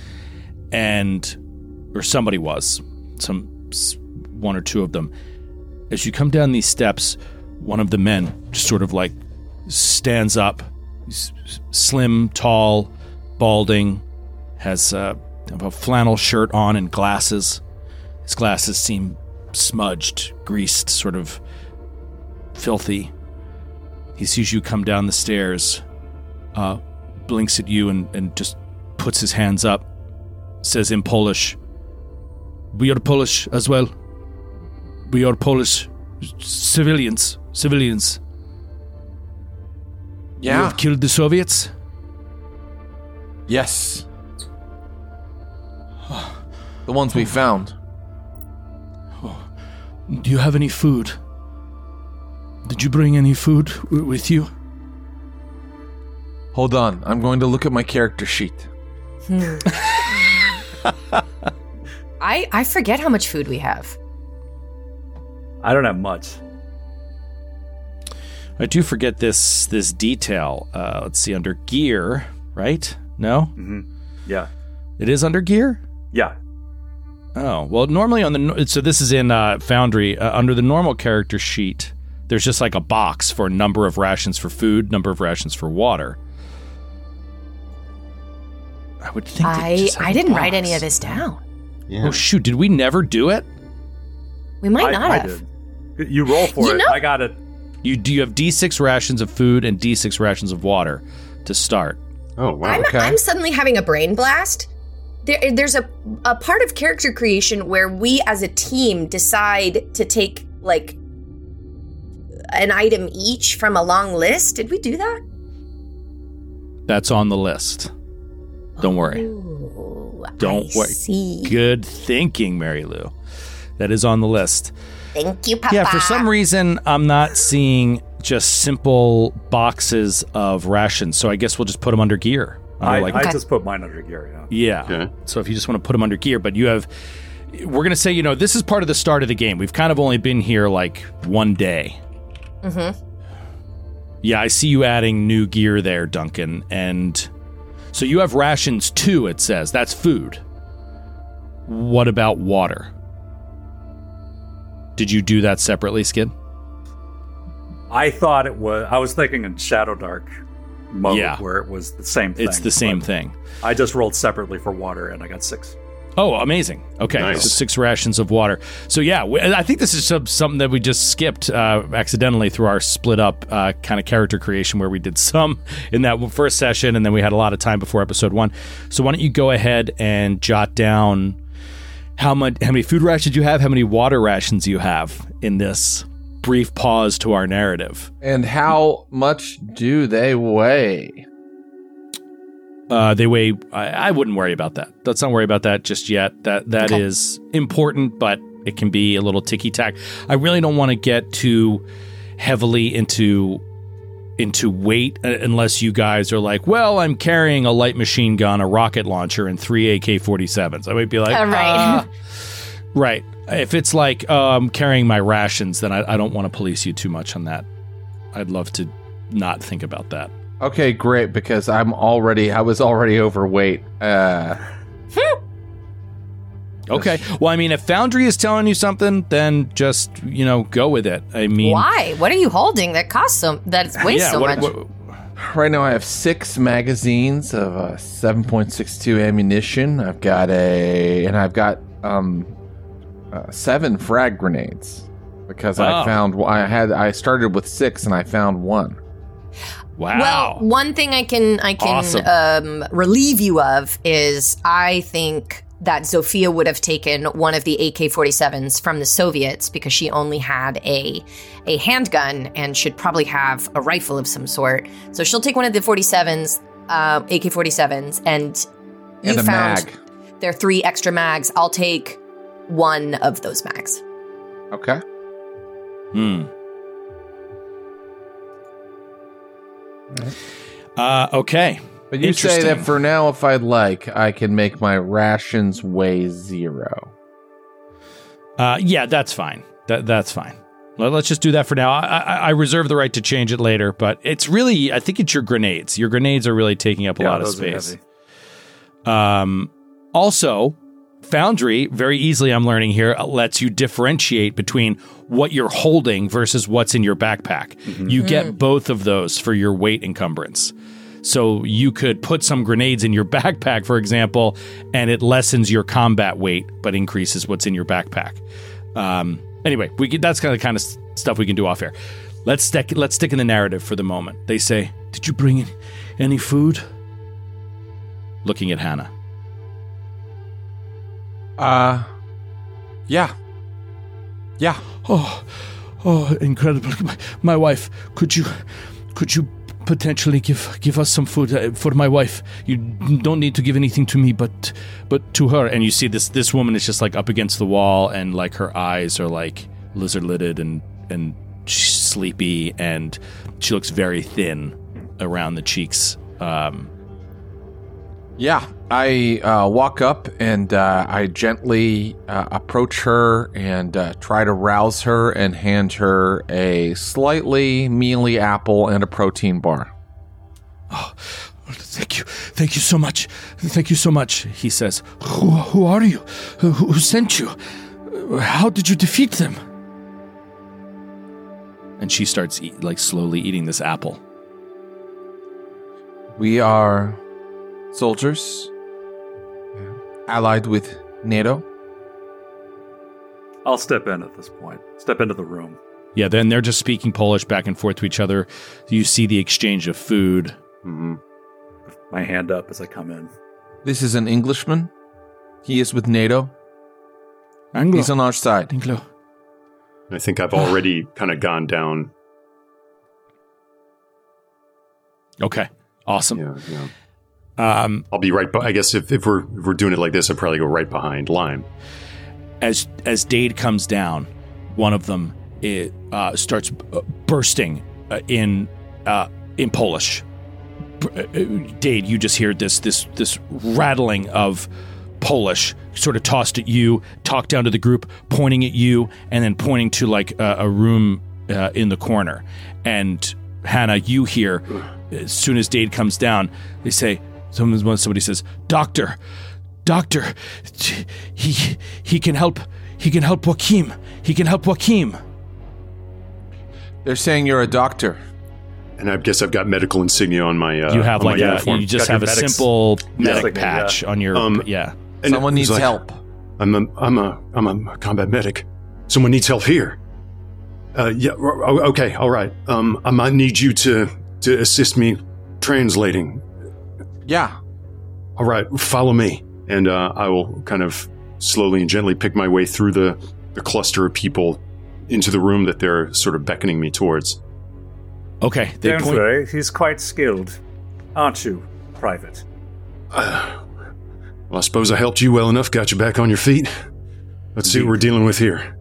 Or somebody was. One or two of them. As you come down these steps, one of the men just sort of like stands up. He's slim, tall, balding, has a flannel shirt on and glasses. His glasses seem smudged, greased, sort of filthy. He sees you come down the stairs, blinks at you and just puts his hands up, says in Polish, "We are Polish as well. We are Polish civilians. Yeah. You have killed the Soviets?" Yes. The ones we found. Do you have any food? Did you bring any food with you? Hold on. I'm going to look at my character sheet. I forget how much food we have. I don't have much. I do forget this detail. Let's see, under gear, right? No? Mm-hmm. Yeah. It is under gear? Yeah. Oh, well, normally so this is in Foundry, under the normal character sheet, there's just like a box for number of rations for food, number of rations for water. I would think I didn't write any of this down. Yeah. Oh, shoot, did we never do it? We might not have. I did. You roll for it. I got it. You have D6 rations of food and D6 rations of water to start. Oh, wow. I'm suddenly having a brain blast. There's a part of character creation where we as a team decide to take like an item each from a long list. Did we do that? That's on the list. Don't worry. Don't worry. See. Good thinking, Mary Lou. That is on the list. Thank you, Papa. Yeah, for some reason, I'm not seeing just simple boxes of rations, so I guess we'll just put them under gear. I just put mine under gear, yeah. Okay. So if you just want to put them under gear, but we're going to say, this is part of the start of the game. We've kind of only been here like one day. Mm-hmm. Yeah, I see you adding new gear there, Duncan. And so you have rations 2, it says. That's food. What about water? Did you do that separately, Skid? I thought it was. I was thinking in Shadow Dark mode where it was the same thing. It's the same thing. I just rolled separately for water and I got 6. Oh, amazing. Okay, nice. So 6 rations of water. So yeah, I think this is something that we just skipped accidentally through our split up kind of character creation where we did some in that first session and then we had a lot of time before episode 1. So why don't you go ahead and jot down how many food rations you have, how many water rations you have in this. brief pause to our narrative. And how much do they weigh? They weigh. I wouldn't worry about that. Let's not worry about that just yet. That is important, but it can be a little ticky-tack. I really don't want to get too heavily into weight unless you guys are like, well, I'm carrying a light machine gun, a rocket launcher, and 3 AK-47s. I might be like, right. Right. If it's like I'm carrying my rations, then I don't want to police you too much on that. I'd love to not think about that. Okay, great, because I was already overweight. Okay. Well, I mean, if Foundry is telling you something, then just, go with it. I mean... Why? What are you holding that weighs so much? Right now I have 6 magazines of 7.62 ammunition. I've got 7 frag grenades. Because I started with 6 and I found 1. Wow. Well, one thing I can Awesome. Relieve you of is I think that Zofia would have taken one of the AK-47s from the Soviets because she only had a handgun and should probably have a rifle of some sort. So she'll take one of the AK-47s, and you found mag. There are 3 extra mags. I'll take one of those mags. Okay. Okay. But you say that for now, if I'd like, I can make my rations weigh 0. Yeah, that's fine. That's fine. Let's just do that for now. I reserve the right to change it later, but it's really, I think it's your grenades. Your grenades are really taking up a lot of space. Also, Foundry, very easily I'm learning here, lets you differentiate between what you're holding versus what's in your backpack. Mm-hmm. You get both of those for your weight encumbrance. So you could put some grenades in your backpack, for example, and it lessens your combat weight, but increases what's in your backpack. Anyway, that's kind of stuff we can do off air. Let's stick in the narrative for the moment. They say, "Did you bring in any food?" Looking at Hannah. Yeah. Oh, incredible! My wife, could you potentially give us some food for my wife? You don't need to give anything to me, but to her. And you see this woman is just like up against the wall, and like her eyes are like lizard lidded and she's sleepy, and she looks very thin around the cheeks. Yeah, I walk up and I gently approach her and try to rouse her and hand her a slightly mealy apple and a protein bar. Oh, thank you so much. Thank you so much, he says. Who are you? Who sent you? How did you defeat them? And she starts slowly eating this apple. We are soldiers, allied with NATO. I'll step in at this point. Step into the room. Yeah, then they're just speaking Polish back and forth to each other. You see the exchange of food. Mm-hmm. My hand up as I come in. This is an Englishman. He is with NATO. Anglo. He's on our side. Anglo. I think I've already kind of gone down. Okay, awesome. Yeah. I'll be right. I guess if we're doing it like this, I'd probably go right behind Lime. As Dade comes down, one of them starts bursting in Polish. Dade, you just hear this rattling of Polish, sort of tossed at you, talked down to the group, pointing at you, and then pointing to like a room in the corner. And Hannah, you hear as soon as Dade comes down, they say. Somebody says, Doctor, he can help Joachim. He can help Joachim. They're saying you're a doctor. And I guess I've got medical insignia on my you have on uniform. You just have a simple medic patch on your, Someone needs help. I'm a combat medic. Someone needs help here. Okay, all right. I might need you to assist me translating. Yeah. All right, follow me. And I will kind of slowly and gently pick my way through the cluster of people into the room that they're sort of beckoning me towards. Okay. Don't worry, he's quite skilled. Aren't you, Private? Well, I suppose I helped you well enough, got you back on your feet. Let's see what we're dealing with here.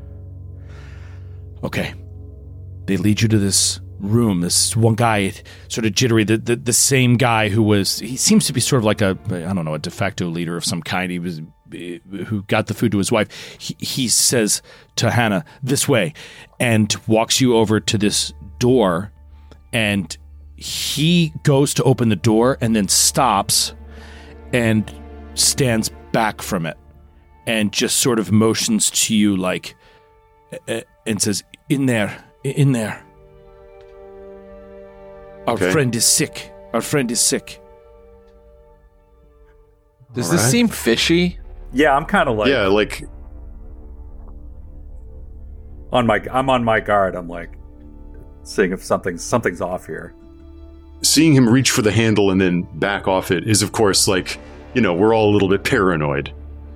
Okay. They lead you to this room. This one guy, sort of jittery, the same guy he seems to be sort of like a de facto leader of some kind. Who got the food to his wife. He says to Hannah, "This way," and walks you over to this door, and he goes to open the door and then stops and stands back from it and just sort of motions to you like and says, in there. Our friend is sick. Does this seem fishy? Yeah, I'm kind of like... Yeah, like... I'm on my guard. I'm like, seeing if something's off here. Seeing him reach for the handle and then back off it is, of course, like, we're all a little bit paranoid.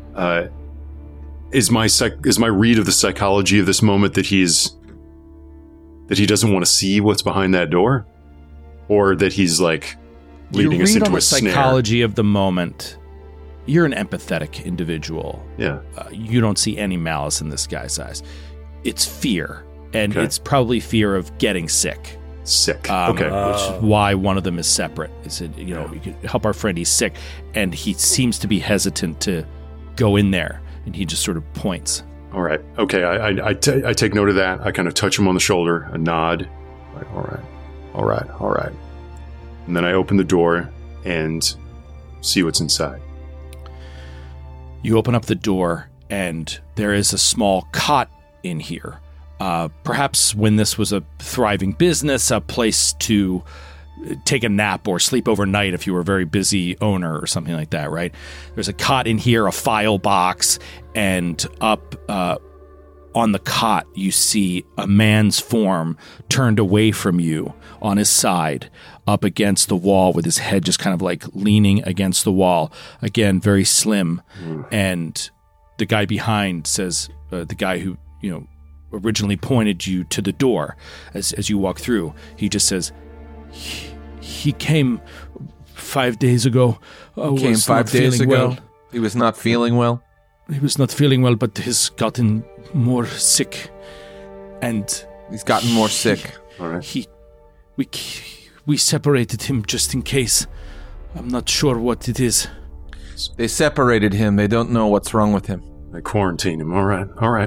Is my read of the psychology of this moment that he doesn't want to see what's behind that door? Or that he's, like, leading us into a snare? The psychology of the moment... You're an empathetic individual. Yeah. You don't see any malice in this guy's eyes. It's fear, and it's probably fear of getting sick. Okay. Which is why one of them is separate. He said, you could help our friend, he's sick, and he seems to be hesitant to go in there, and he just sort of points. All right. Okay, I take note of that. I kind of touch him on the shoulder, a nod. Like, all right. And then I open the door and see what's inside. You open up the door, and there is a small cot in here. Perhaps when this was a thriving business, a place to take a nap or sleep overnight if you were a very busy owner or something like that, right? There's a cot in here, a file box, and up on the cot you see a man's form turned away from you on his side, up against the wall with his head just kind of like leaning against the wall. Again, very slim. And the guy behind says, the guy who, originally pointed you to the door as you walk through, he just says, he came 5 days ago. He came 5 days ago? Well. He was not feeling well? He was not feeling well, but he's gotten more sick. And he's gotten more sick. All right. We separated him just in case. I'm not sure what it is. They separated him. They don't know what's wrong with him. They quarantine him. All right.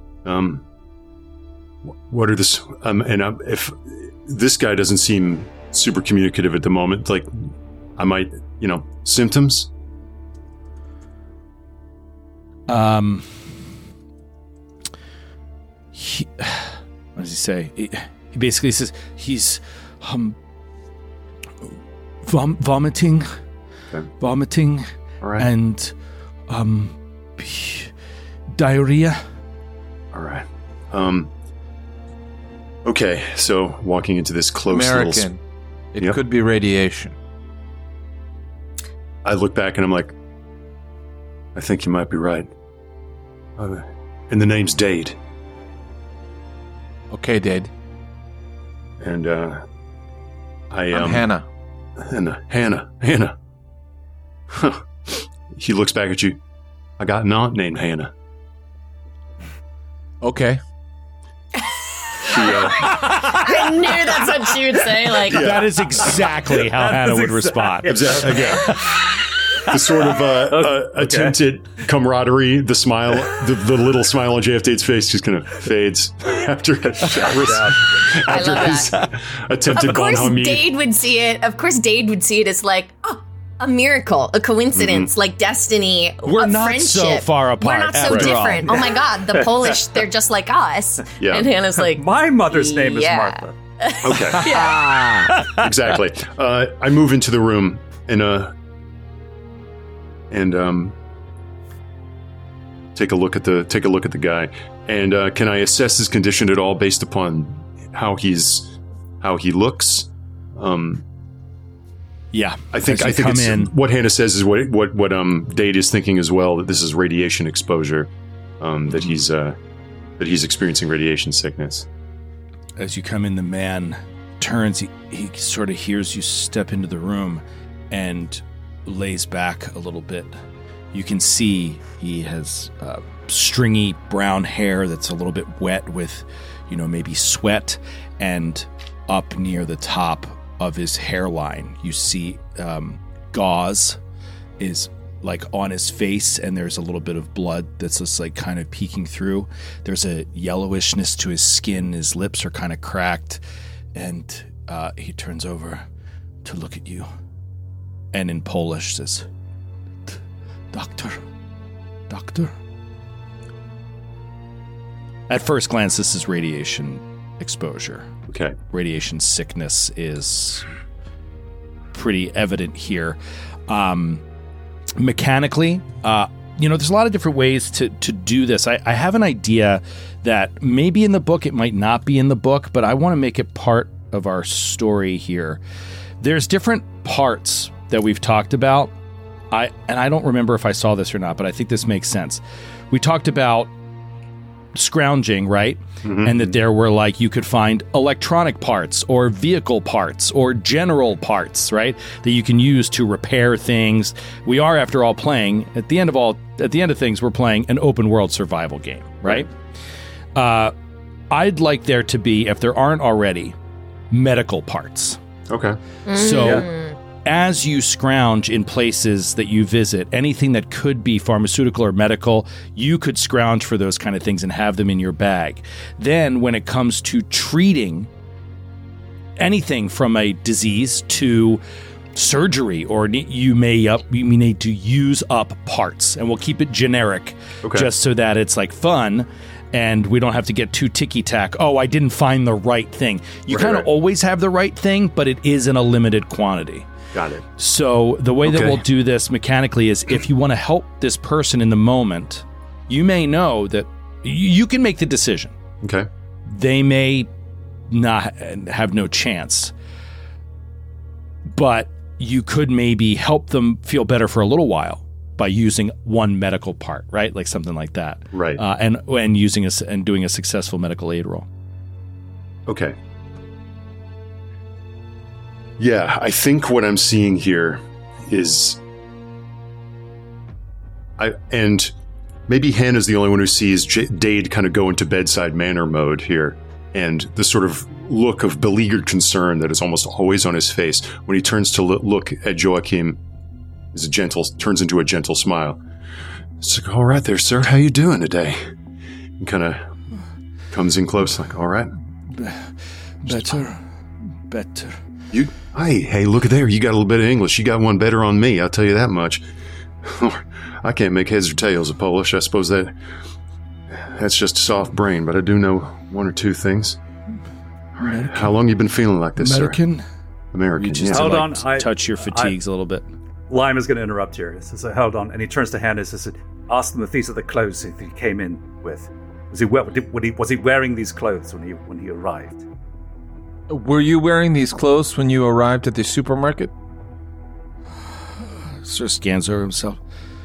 What are this? If this guy doesn't seem super communicative at the moment, like I might, symptoms. What does he say? He basically says he's vomiting, All right. and diarrhea. All right. Okay, so walking into this close American. It could be radiation. I look back and I'm like, I think you might be right. And the name's Dade. Okay, Dade. And I'm Hannah. Hannah. He looks back at you. I got an aunt named Hannah. Okay. I knew that's what she would say. Like that is exactly how Hannah would respond. Exactly. Again, the sort of attempted camaraderie, the smile, the little smile on JF face just kind of fades after his attempted bonhomie. Dade would see it. Of course, Dade would see it as like, a miracle, a coincidence, like destiny. We're a not friendship. so far apart. We're not so different. Oh my God, the Polish, they're just like us. Yeah. And Hannah's like, my mother's name is Martha. Okay. Exactly. I move into the room and take a look at the guy. And can I assess his condition at all based upon how he looks? Yeah, I think it's, what Hannah says is what Dade is thinking as well, that this is radiation exposure, that that he's experiencing radiation sickness. As you come in, the man turns. He sort of hears you step into the room and lays back a little bit. You can see he has stringy brown hair that's a little bit wet with, maybe sweat, and up near the top of his hairline, you see gauze is like on his face, and there's a little bit of blood that's just like kind of peeking through. There's a yellowishness to his skin. His lips are kind of cracked, and he turns over to look at you, and in Polish says, Doctor. At first glance, this is radiation exposure. Okay. Radiation sickness is pretty evident here. Mechanically, there's a lot of different ways to do this. I have an idea that maybe in the book, it might not be in the book, but I want to make it part of our story here. There's different parts that we've talked about. I don't remember if I saw this or not, but I think this makes sense. We talked about scrounging, right? Mm-hmm. And that there were you could find electronic parts or vehicle parts or general parts, right? That you can use to repair things. We are, after all, playing at the end of things, we're playing an open world survival game, right? I'd like there to be, if there aren't already, medical parts. Okay. So as you scrounge in places that you visit, anything that could be pharmaceutical or medical, you could scrounge for those kind of things and have them in your bag. Then when it comes to treating anything from a disease to surgery, or you may need to use up parts, and we'll keep it generic, just so that it's fun. And we don't have to get too ticky-tack. Oh, I didn't find the right thing. You kind of always have the right thing, but it is in a limited quantity. Got it. So the way that we'll do this mechanically is, if you want to help this person in the moment, you may know that you can make the decision. Okay. They may not have no chance, but you could maybe help them feel better for a little while by using one medical part, right? Like something like that. Right. And using and doing a successful medical aid roll. Okay. Yeah, I think what I'm seeing here is, and maybe Hannah's the only one who sees Dade kind of go into bedside manner mode here, and the sort of look of beleaguered concern that is almost always on his face when he turns to look at Joachim. Turns into a gentle smile. It's like, all right there, sir. How you doing today? And kind of comes in close, like, all right. Better. Hey, look at there. You got a little bit of English. You got one better on me, I'll tell you that much. I can't make heads or tails of Polish. I suppose that's just a soft brain, but I do know one or two things. American. How long you been feeling like this, American? sir? American. You just Hold on. Touch your fatigues a little bit. Lime is going to interrupt here. He says, hold on. And he turns to Hannah and says, ask them if these are the clothes that he came in with. Was he wearing these clothes when he arrived? Were you wearing these clothes when you arrived at the supermarket? Sir scans over himself.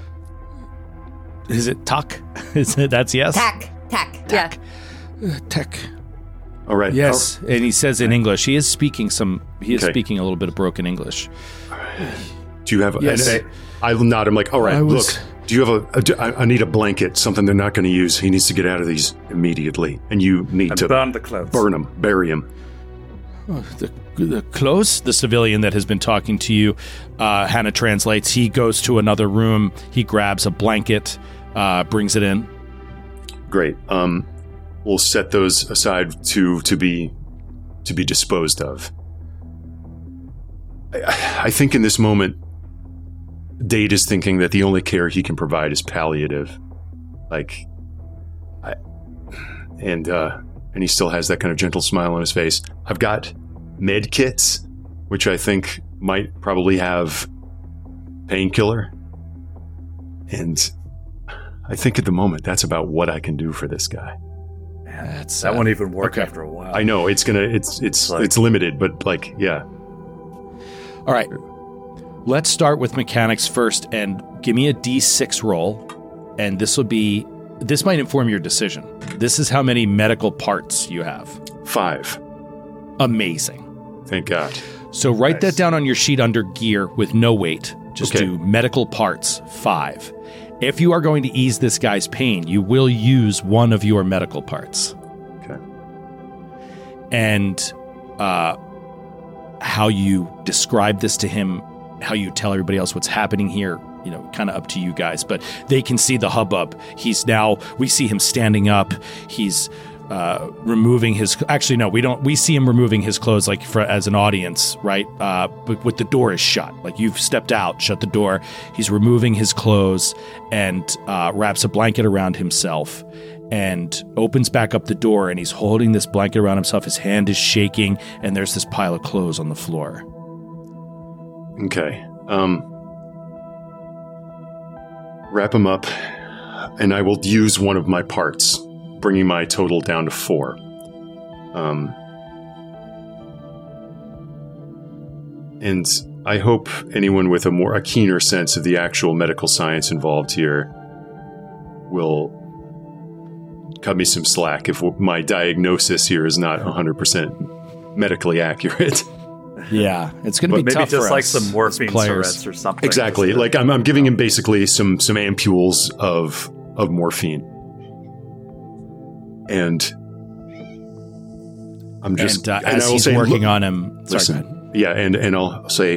Is it tak? That's yes? Tak. Yeah. Tak. All right. Yes, and he says in English. He is speaking speaking a little bit of broken English. Do you have? Yes. I nod. I'm like, all right. Look. Do you have I need a blanket. Something they're not going to use. He needs to get out of these immediately, and you need to burn the clothes. Burn them. Bury him. The clothes? The civilian that has been talking to you, Hannah translates. He goes to another room. He grabs a blanket, brings it in. Great. We'll set those aside to be disposed of. I think in this moment, Dade is thinking that the only care he can provide is palliative. And he still has that kind of gentle smile on his face. I've got med kits, which I think might probably have painkiller. And I think at the moment, that's about what I can do for this guy. Man, that won't even work after a while. I know it's limited, but yeah. All right. Let's start with mechanics first, and give me a D6 roll. And this will be this might inform your decision. This is how many medical parts you have. 5. Amazing. Thank God. So write that down on your sheet under gear with no weight. Just Okay. do medical parts, 5. If you are going to ease this guy's pain, you will use one of your medical parts. Okay. And how you describe this to him, how you tell everybody else what's happening here, kind of up to you guys. But they can see the hubbub. We see him standing up. He's removing his, actually, no, we don't, we see him removing his clothes as an audience, right? But with the door is shut, like you've stepped out, shut the door. He's removing his clothes and wraps a blanket around himself and opens back up the door, and he's holding this blanket around himself. His hand is shaking, and there's this pile of clothes on the floor. Okay. Wrap him up, and I will use one of my parts, bringing my total down to 4. And I hope anyone with a keener sense of the actual medical science involved here will cut me some slack if my diagnosis here is not 100% medically accurate. Yeah, it's going to be maybe tough just for like us some morphine as players. syringes or something. Exactly. Like I'm giving him basically some ampules of morphine. And I'm just as he's working on him. Sorry, go ahead. Yeah, and I'll say,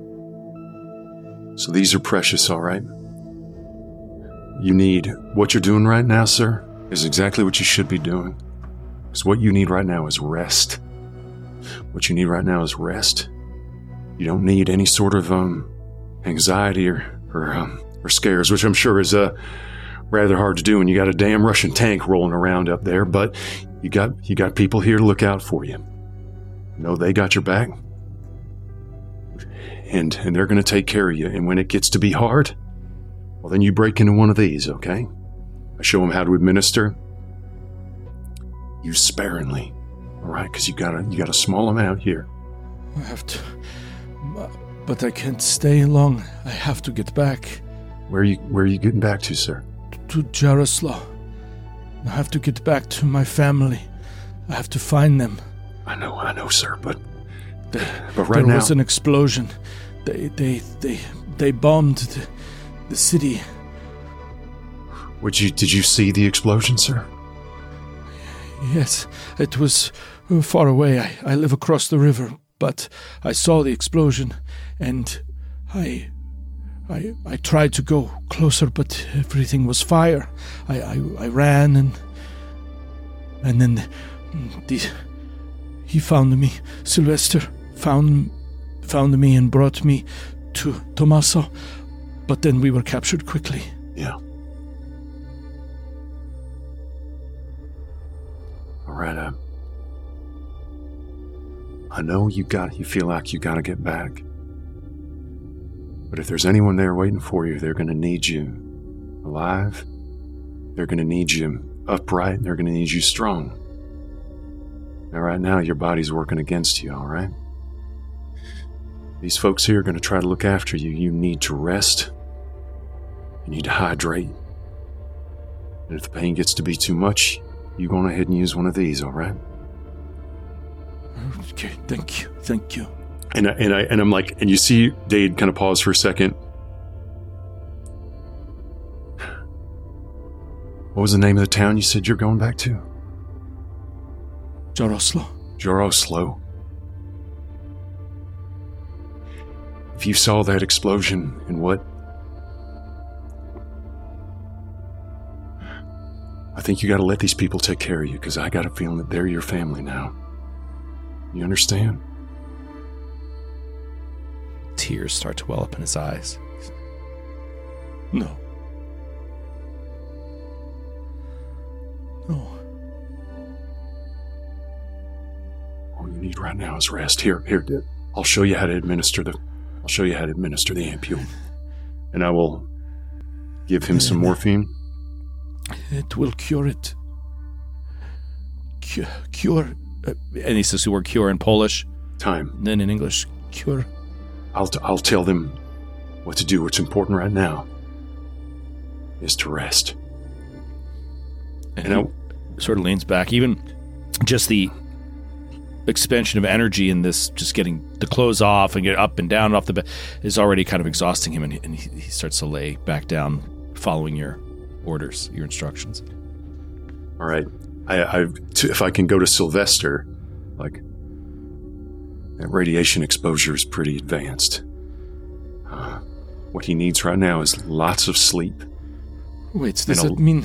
so these are precious, all right? You need what you're doing right now, sir, is exactly what you should be doing. Because what you need right now is rest. What you need right now is rest. You don't need any sort of anxiety or scares, which I'm sure is rather hard to do when you got a damn Russian tank rolling around up there. But you got people here to look out for you. They got your back, and they're going to take care of you. And when it gets to be hard, well, then you break into one of these, okay? I show them how to administer. Use sparingly, all right? Because you got a small amount here. I have to, but I can't stay long. I have to get back. Where are you getting back to, sir? To Jaroslav. I have to get back to my family. I have to find them. I know, sir. But right there now was an explosion. They bombed the city. Did you see the explosion, sir? Yes, it was far away. I live across the river, but I saw the explosion, and I tried to go closer, but everything was fire. I ran, and then he found me. Sylvester found me and brought me to Tommaso, but then we were captured quickly. Yeah. All right. I know you feel like you got to get back. But if there's anyone there waiting for you, they're going to need you alive. They're going to need you upright. They're going to need you strong. Now, right now, your body's working against you, all right? These folks here are going to try to look after you. You need to rest. You need to hydrate. And if the pain gets to be too much, you go ahead and use one of these, all right? Okay, thank you. And I'm like, and you see Dade kind of pause for a second. What was the name of the town you said you're going back to? Jaroslav. If you saw that explosion and what... I think you got to let these people take care of you, because I got a feeling that they're your family now. You understand? Tears start to well up in his eyes. No. All you need right now is rest. Here. I'll show you how to administer the ampule. And I will give him some morphine. It will cure it. Cure. And he says the word cure in Polish. Time. And then in English, cure. I'll tell them what to do. What's important right now is to rest. And he sort of leans back. Even just the expansion of energy in this, just getting the clothes off and get up and down off the bed, is already kind of exhausting him, and he starts to lay back down, following your orders, your instructions. All right. If I can go to Sylvester, like, that radiation exposure is pretty advanced. What he needs right now is lots of sleep. Wait, does that mean...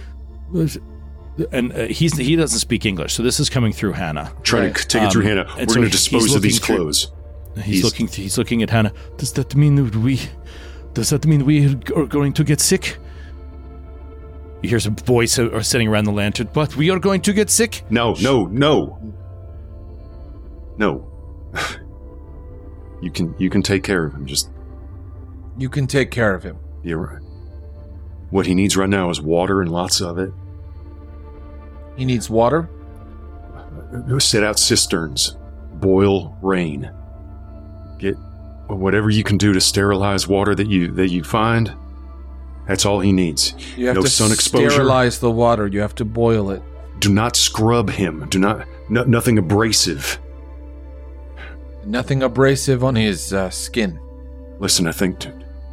And he doesn't speak English, so this is coming through Hannah. Trying to take it through Hannah. We're going to dispose of these clothes. He's looking at Hannah. Does that mean we are going to get sick? You hear some voice sitting around the lantern. But we are going to get sick? No. You can take care of him. You can take care of him. You're right. What he needs right now is water, and lots of it. He needs water? Set out cisterns. Boil rain. Get whatever you can do to sterilize water that you find. That's all he needs. You have no to sun exposure. Sterilize the water. You have to boil it. Do not scrub him. Nothing abrasive. Nothing abrasive on his skin. Listen, I think,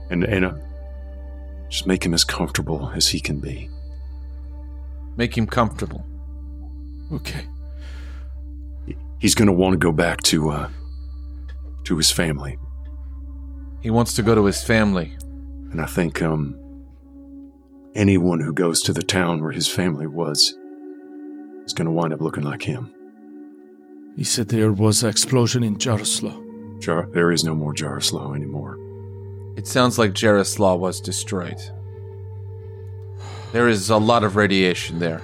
just make him as comfortable as he can be. Make him comfortable. Okay. He's going to want to go back to his family. He wants to go to his family. And I think anyone who goes to the town where his family was is going to wind up looking like him. He said there was an explosion in Jaroslaw. There is no more Jaroslaw anymore. It sounds like Jaroslaw was destroyed. There is a lot of radiation there.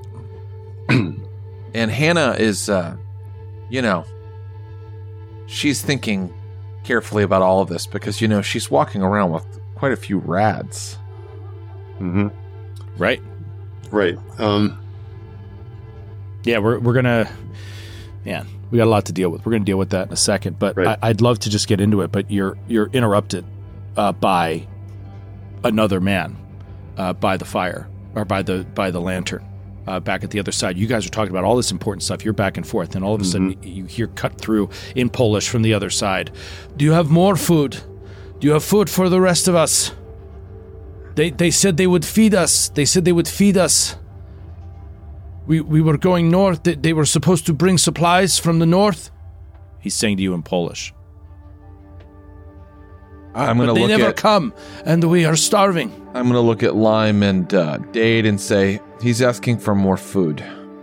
And Hannah is, she's thinking carefully about all of this because, she's walking around with quite a few rads. Mm-hmm. Right. Yeah, we're gonna... Yeah, we got a lot to deal with. We're gonna deal with that in a second, but right. I'd love to just get into it, but you're interrupted by another man by the fire, or by the lantern. Back at the other side. You guys are talking about all this important stuff. You're back and forth, and all of a sudden you hear cut through in Polish from the other side. Do you have more food? Do you have food for the rest of us? They said they would feed us. We were going north. They were supposed to bring supplies from the north. He's saying to you in Polish. But they never come, and we are starving. I'm going to look at Lime and Dade and say, he's asking for more food.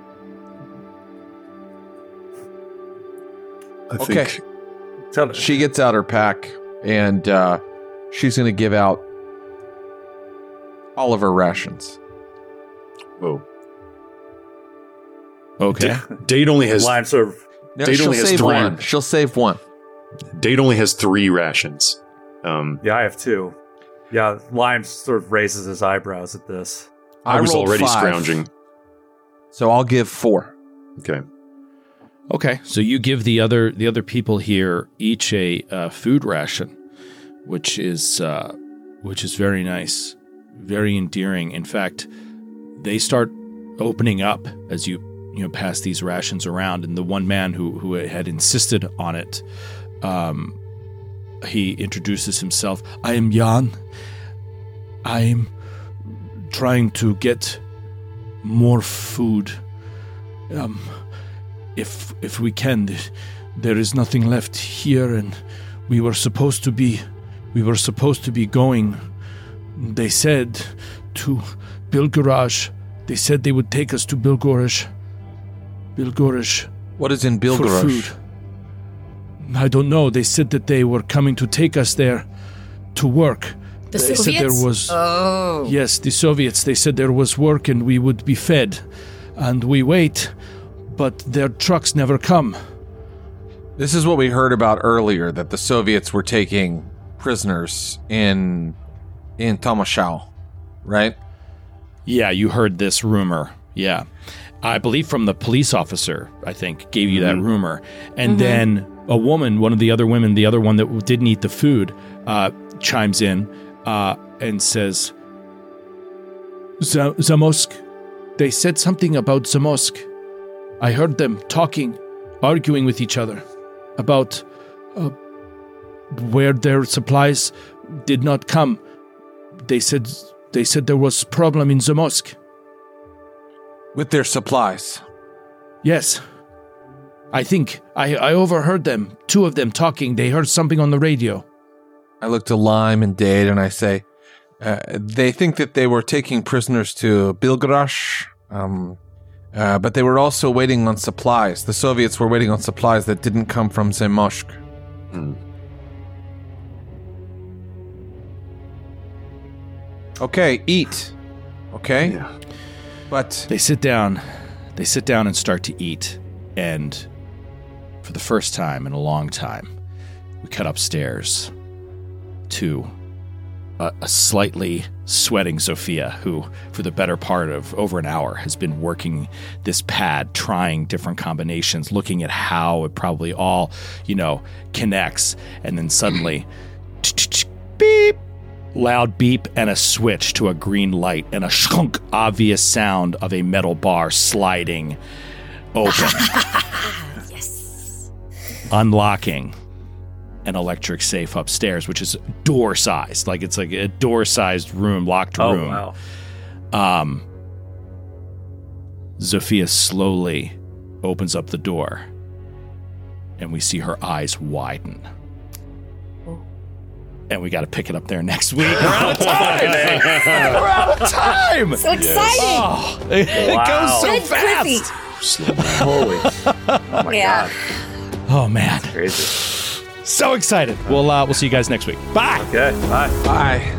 I think... She gets out her pack, and she's going to give out all of her rations. Whoa. Okay. Dade only has... Lime sort of... Dade only has 3. One. She'll save one. Dade only has 3 rations. Yeah, I have 2. Yeah, Lime sort of raises his eyebrows at this. I was already 5. scrounging. So I'll give 4. Okay. So you give the other people here each a food ration, which is very nice, very endearing. In fact, they start opening up as you pass these rations around, and the one man who had insisted on it, he introduces himself. I am Jan. I'm trying to get more food. If we can, there is nothing left here, and we were supposed to be going. They said to Bilgoraj. They said they would take us to Bilgoraj. What is in Bilgoraj? For food. I don't know. They said that they were coming to take us there to work. The they Soviets? Said there was, oh. Yes, the Soviets. They said there was work and we would be fed. And we wait, but their trucks never come. This is what we heard about earlier, that the Soviets were taking prisoners in Tomaszów, right? Yeah, you heard this rumor. Yeah. I believe from the police officer, I think, gave you that rumor. And then a woman, one of the other women, the other one that didn't eat the food, chimes in and says, Zamosk, They said something about Zamosk. I heard them talking, arguing with each other about where their supplies did not come. They said there was a problem in Zamosk. With their supplies? Yes. I think I overheard them, 2 of them talking. They heard something on the radio. I look to Lime and Dade and I say, they think that they were taking prisoners to Bilgrash, but they were also waiting on supplies. The Soviets were waiting on supplies that didn't come from Zamosk. Okay, eat. Okay? Yeah. But they sit down and start to eat, and for the first time in a long time, we cut upstairs to a slightly sweating Sophia, who, for the better part of over an hour, has been working this pad, trying different combinations, looking at how it probably all, connects, and then suddenly, beep, loud beep, and a switch to a green light, and a shunk, obvious sound of a metal bar sliding open. Yes. Unlocking an electric safe upstairs, which is door-sized. It's like a door-sized room, locked room. Oh, wow. Zofia slowly opens up the door, and we see her eyes widen. And we got to pick it up there next week. We're out of time! We're out of time! So exciting! Oh, it goes so fast! Holy. Oh, my God. Oh, man. That's crazy. So excited. We'll see you guys next week. Bye! Okay, bye. Bye.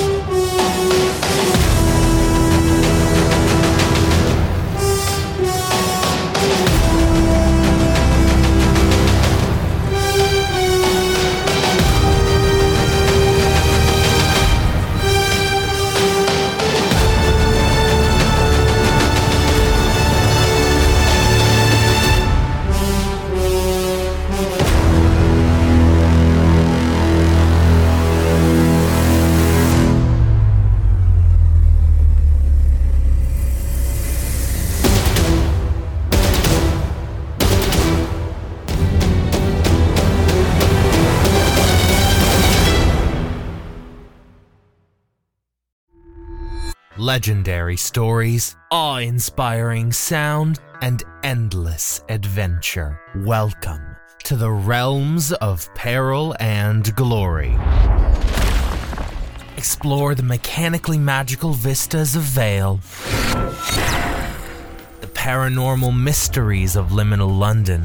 Legendary stories, awe-inspiring sound, and endless adventure. Welcome to the realms of peril and glory. Explore the mechanically magical vistas of Vale, the paranormal mysteries of liminal London,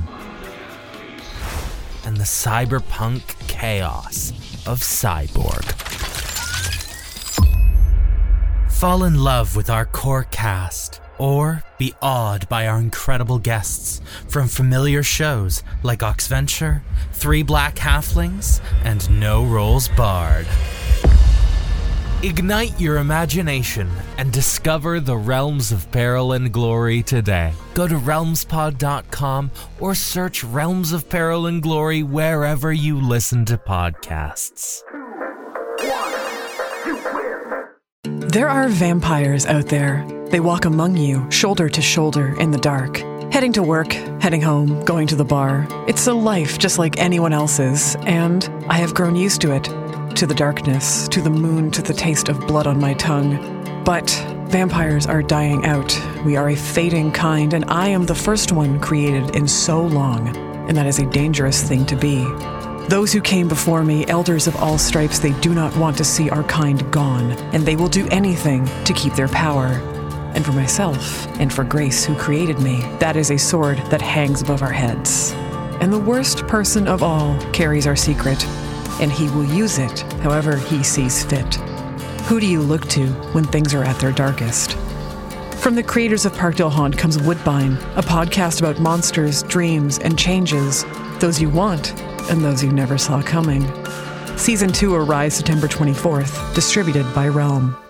and the cyberpunk chaos of Cyborg. Fall in love with our core cast, or be awed by our incredible guests from familiar shows like Oxventure, Three Black Halflings, and No Rolls Barred. Ignite your imagination and discover the realms of peril and glory today. Go to realmspod.com or search Realms of Peril and Glory wherever you listen to podcasts. There are vampires out there. They walk among you, shoulder to shoulder in the dark. Heading to work, heading home, going to the bar. It's a life just like anyone else's, and I have grown used to it. To the darkness, to the moon, to the taste of blood on my tongue. But vampires are dying out. We are a fading kind, and I am the first one created in so long, and that is a dangerous thing to be. Those who came before me, elders of all stripes, they do not want to see our kind gone, and they will do anything to keep their power. And for myself, and for Grace, who created me, that is a sword that hangs above our heads. And the worst person of all carries our secret, and he will use it however he sees fit. Who do you look to when things are at their darkest? From the creators of Parkdale Haunt comes Woodbine, a podcast about monsters, dreams, and changes, those you want and those you never saw coming. Season 2 arrives September 24th, distributed by Realm.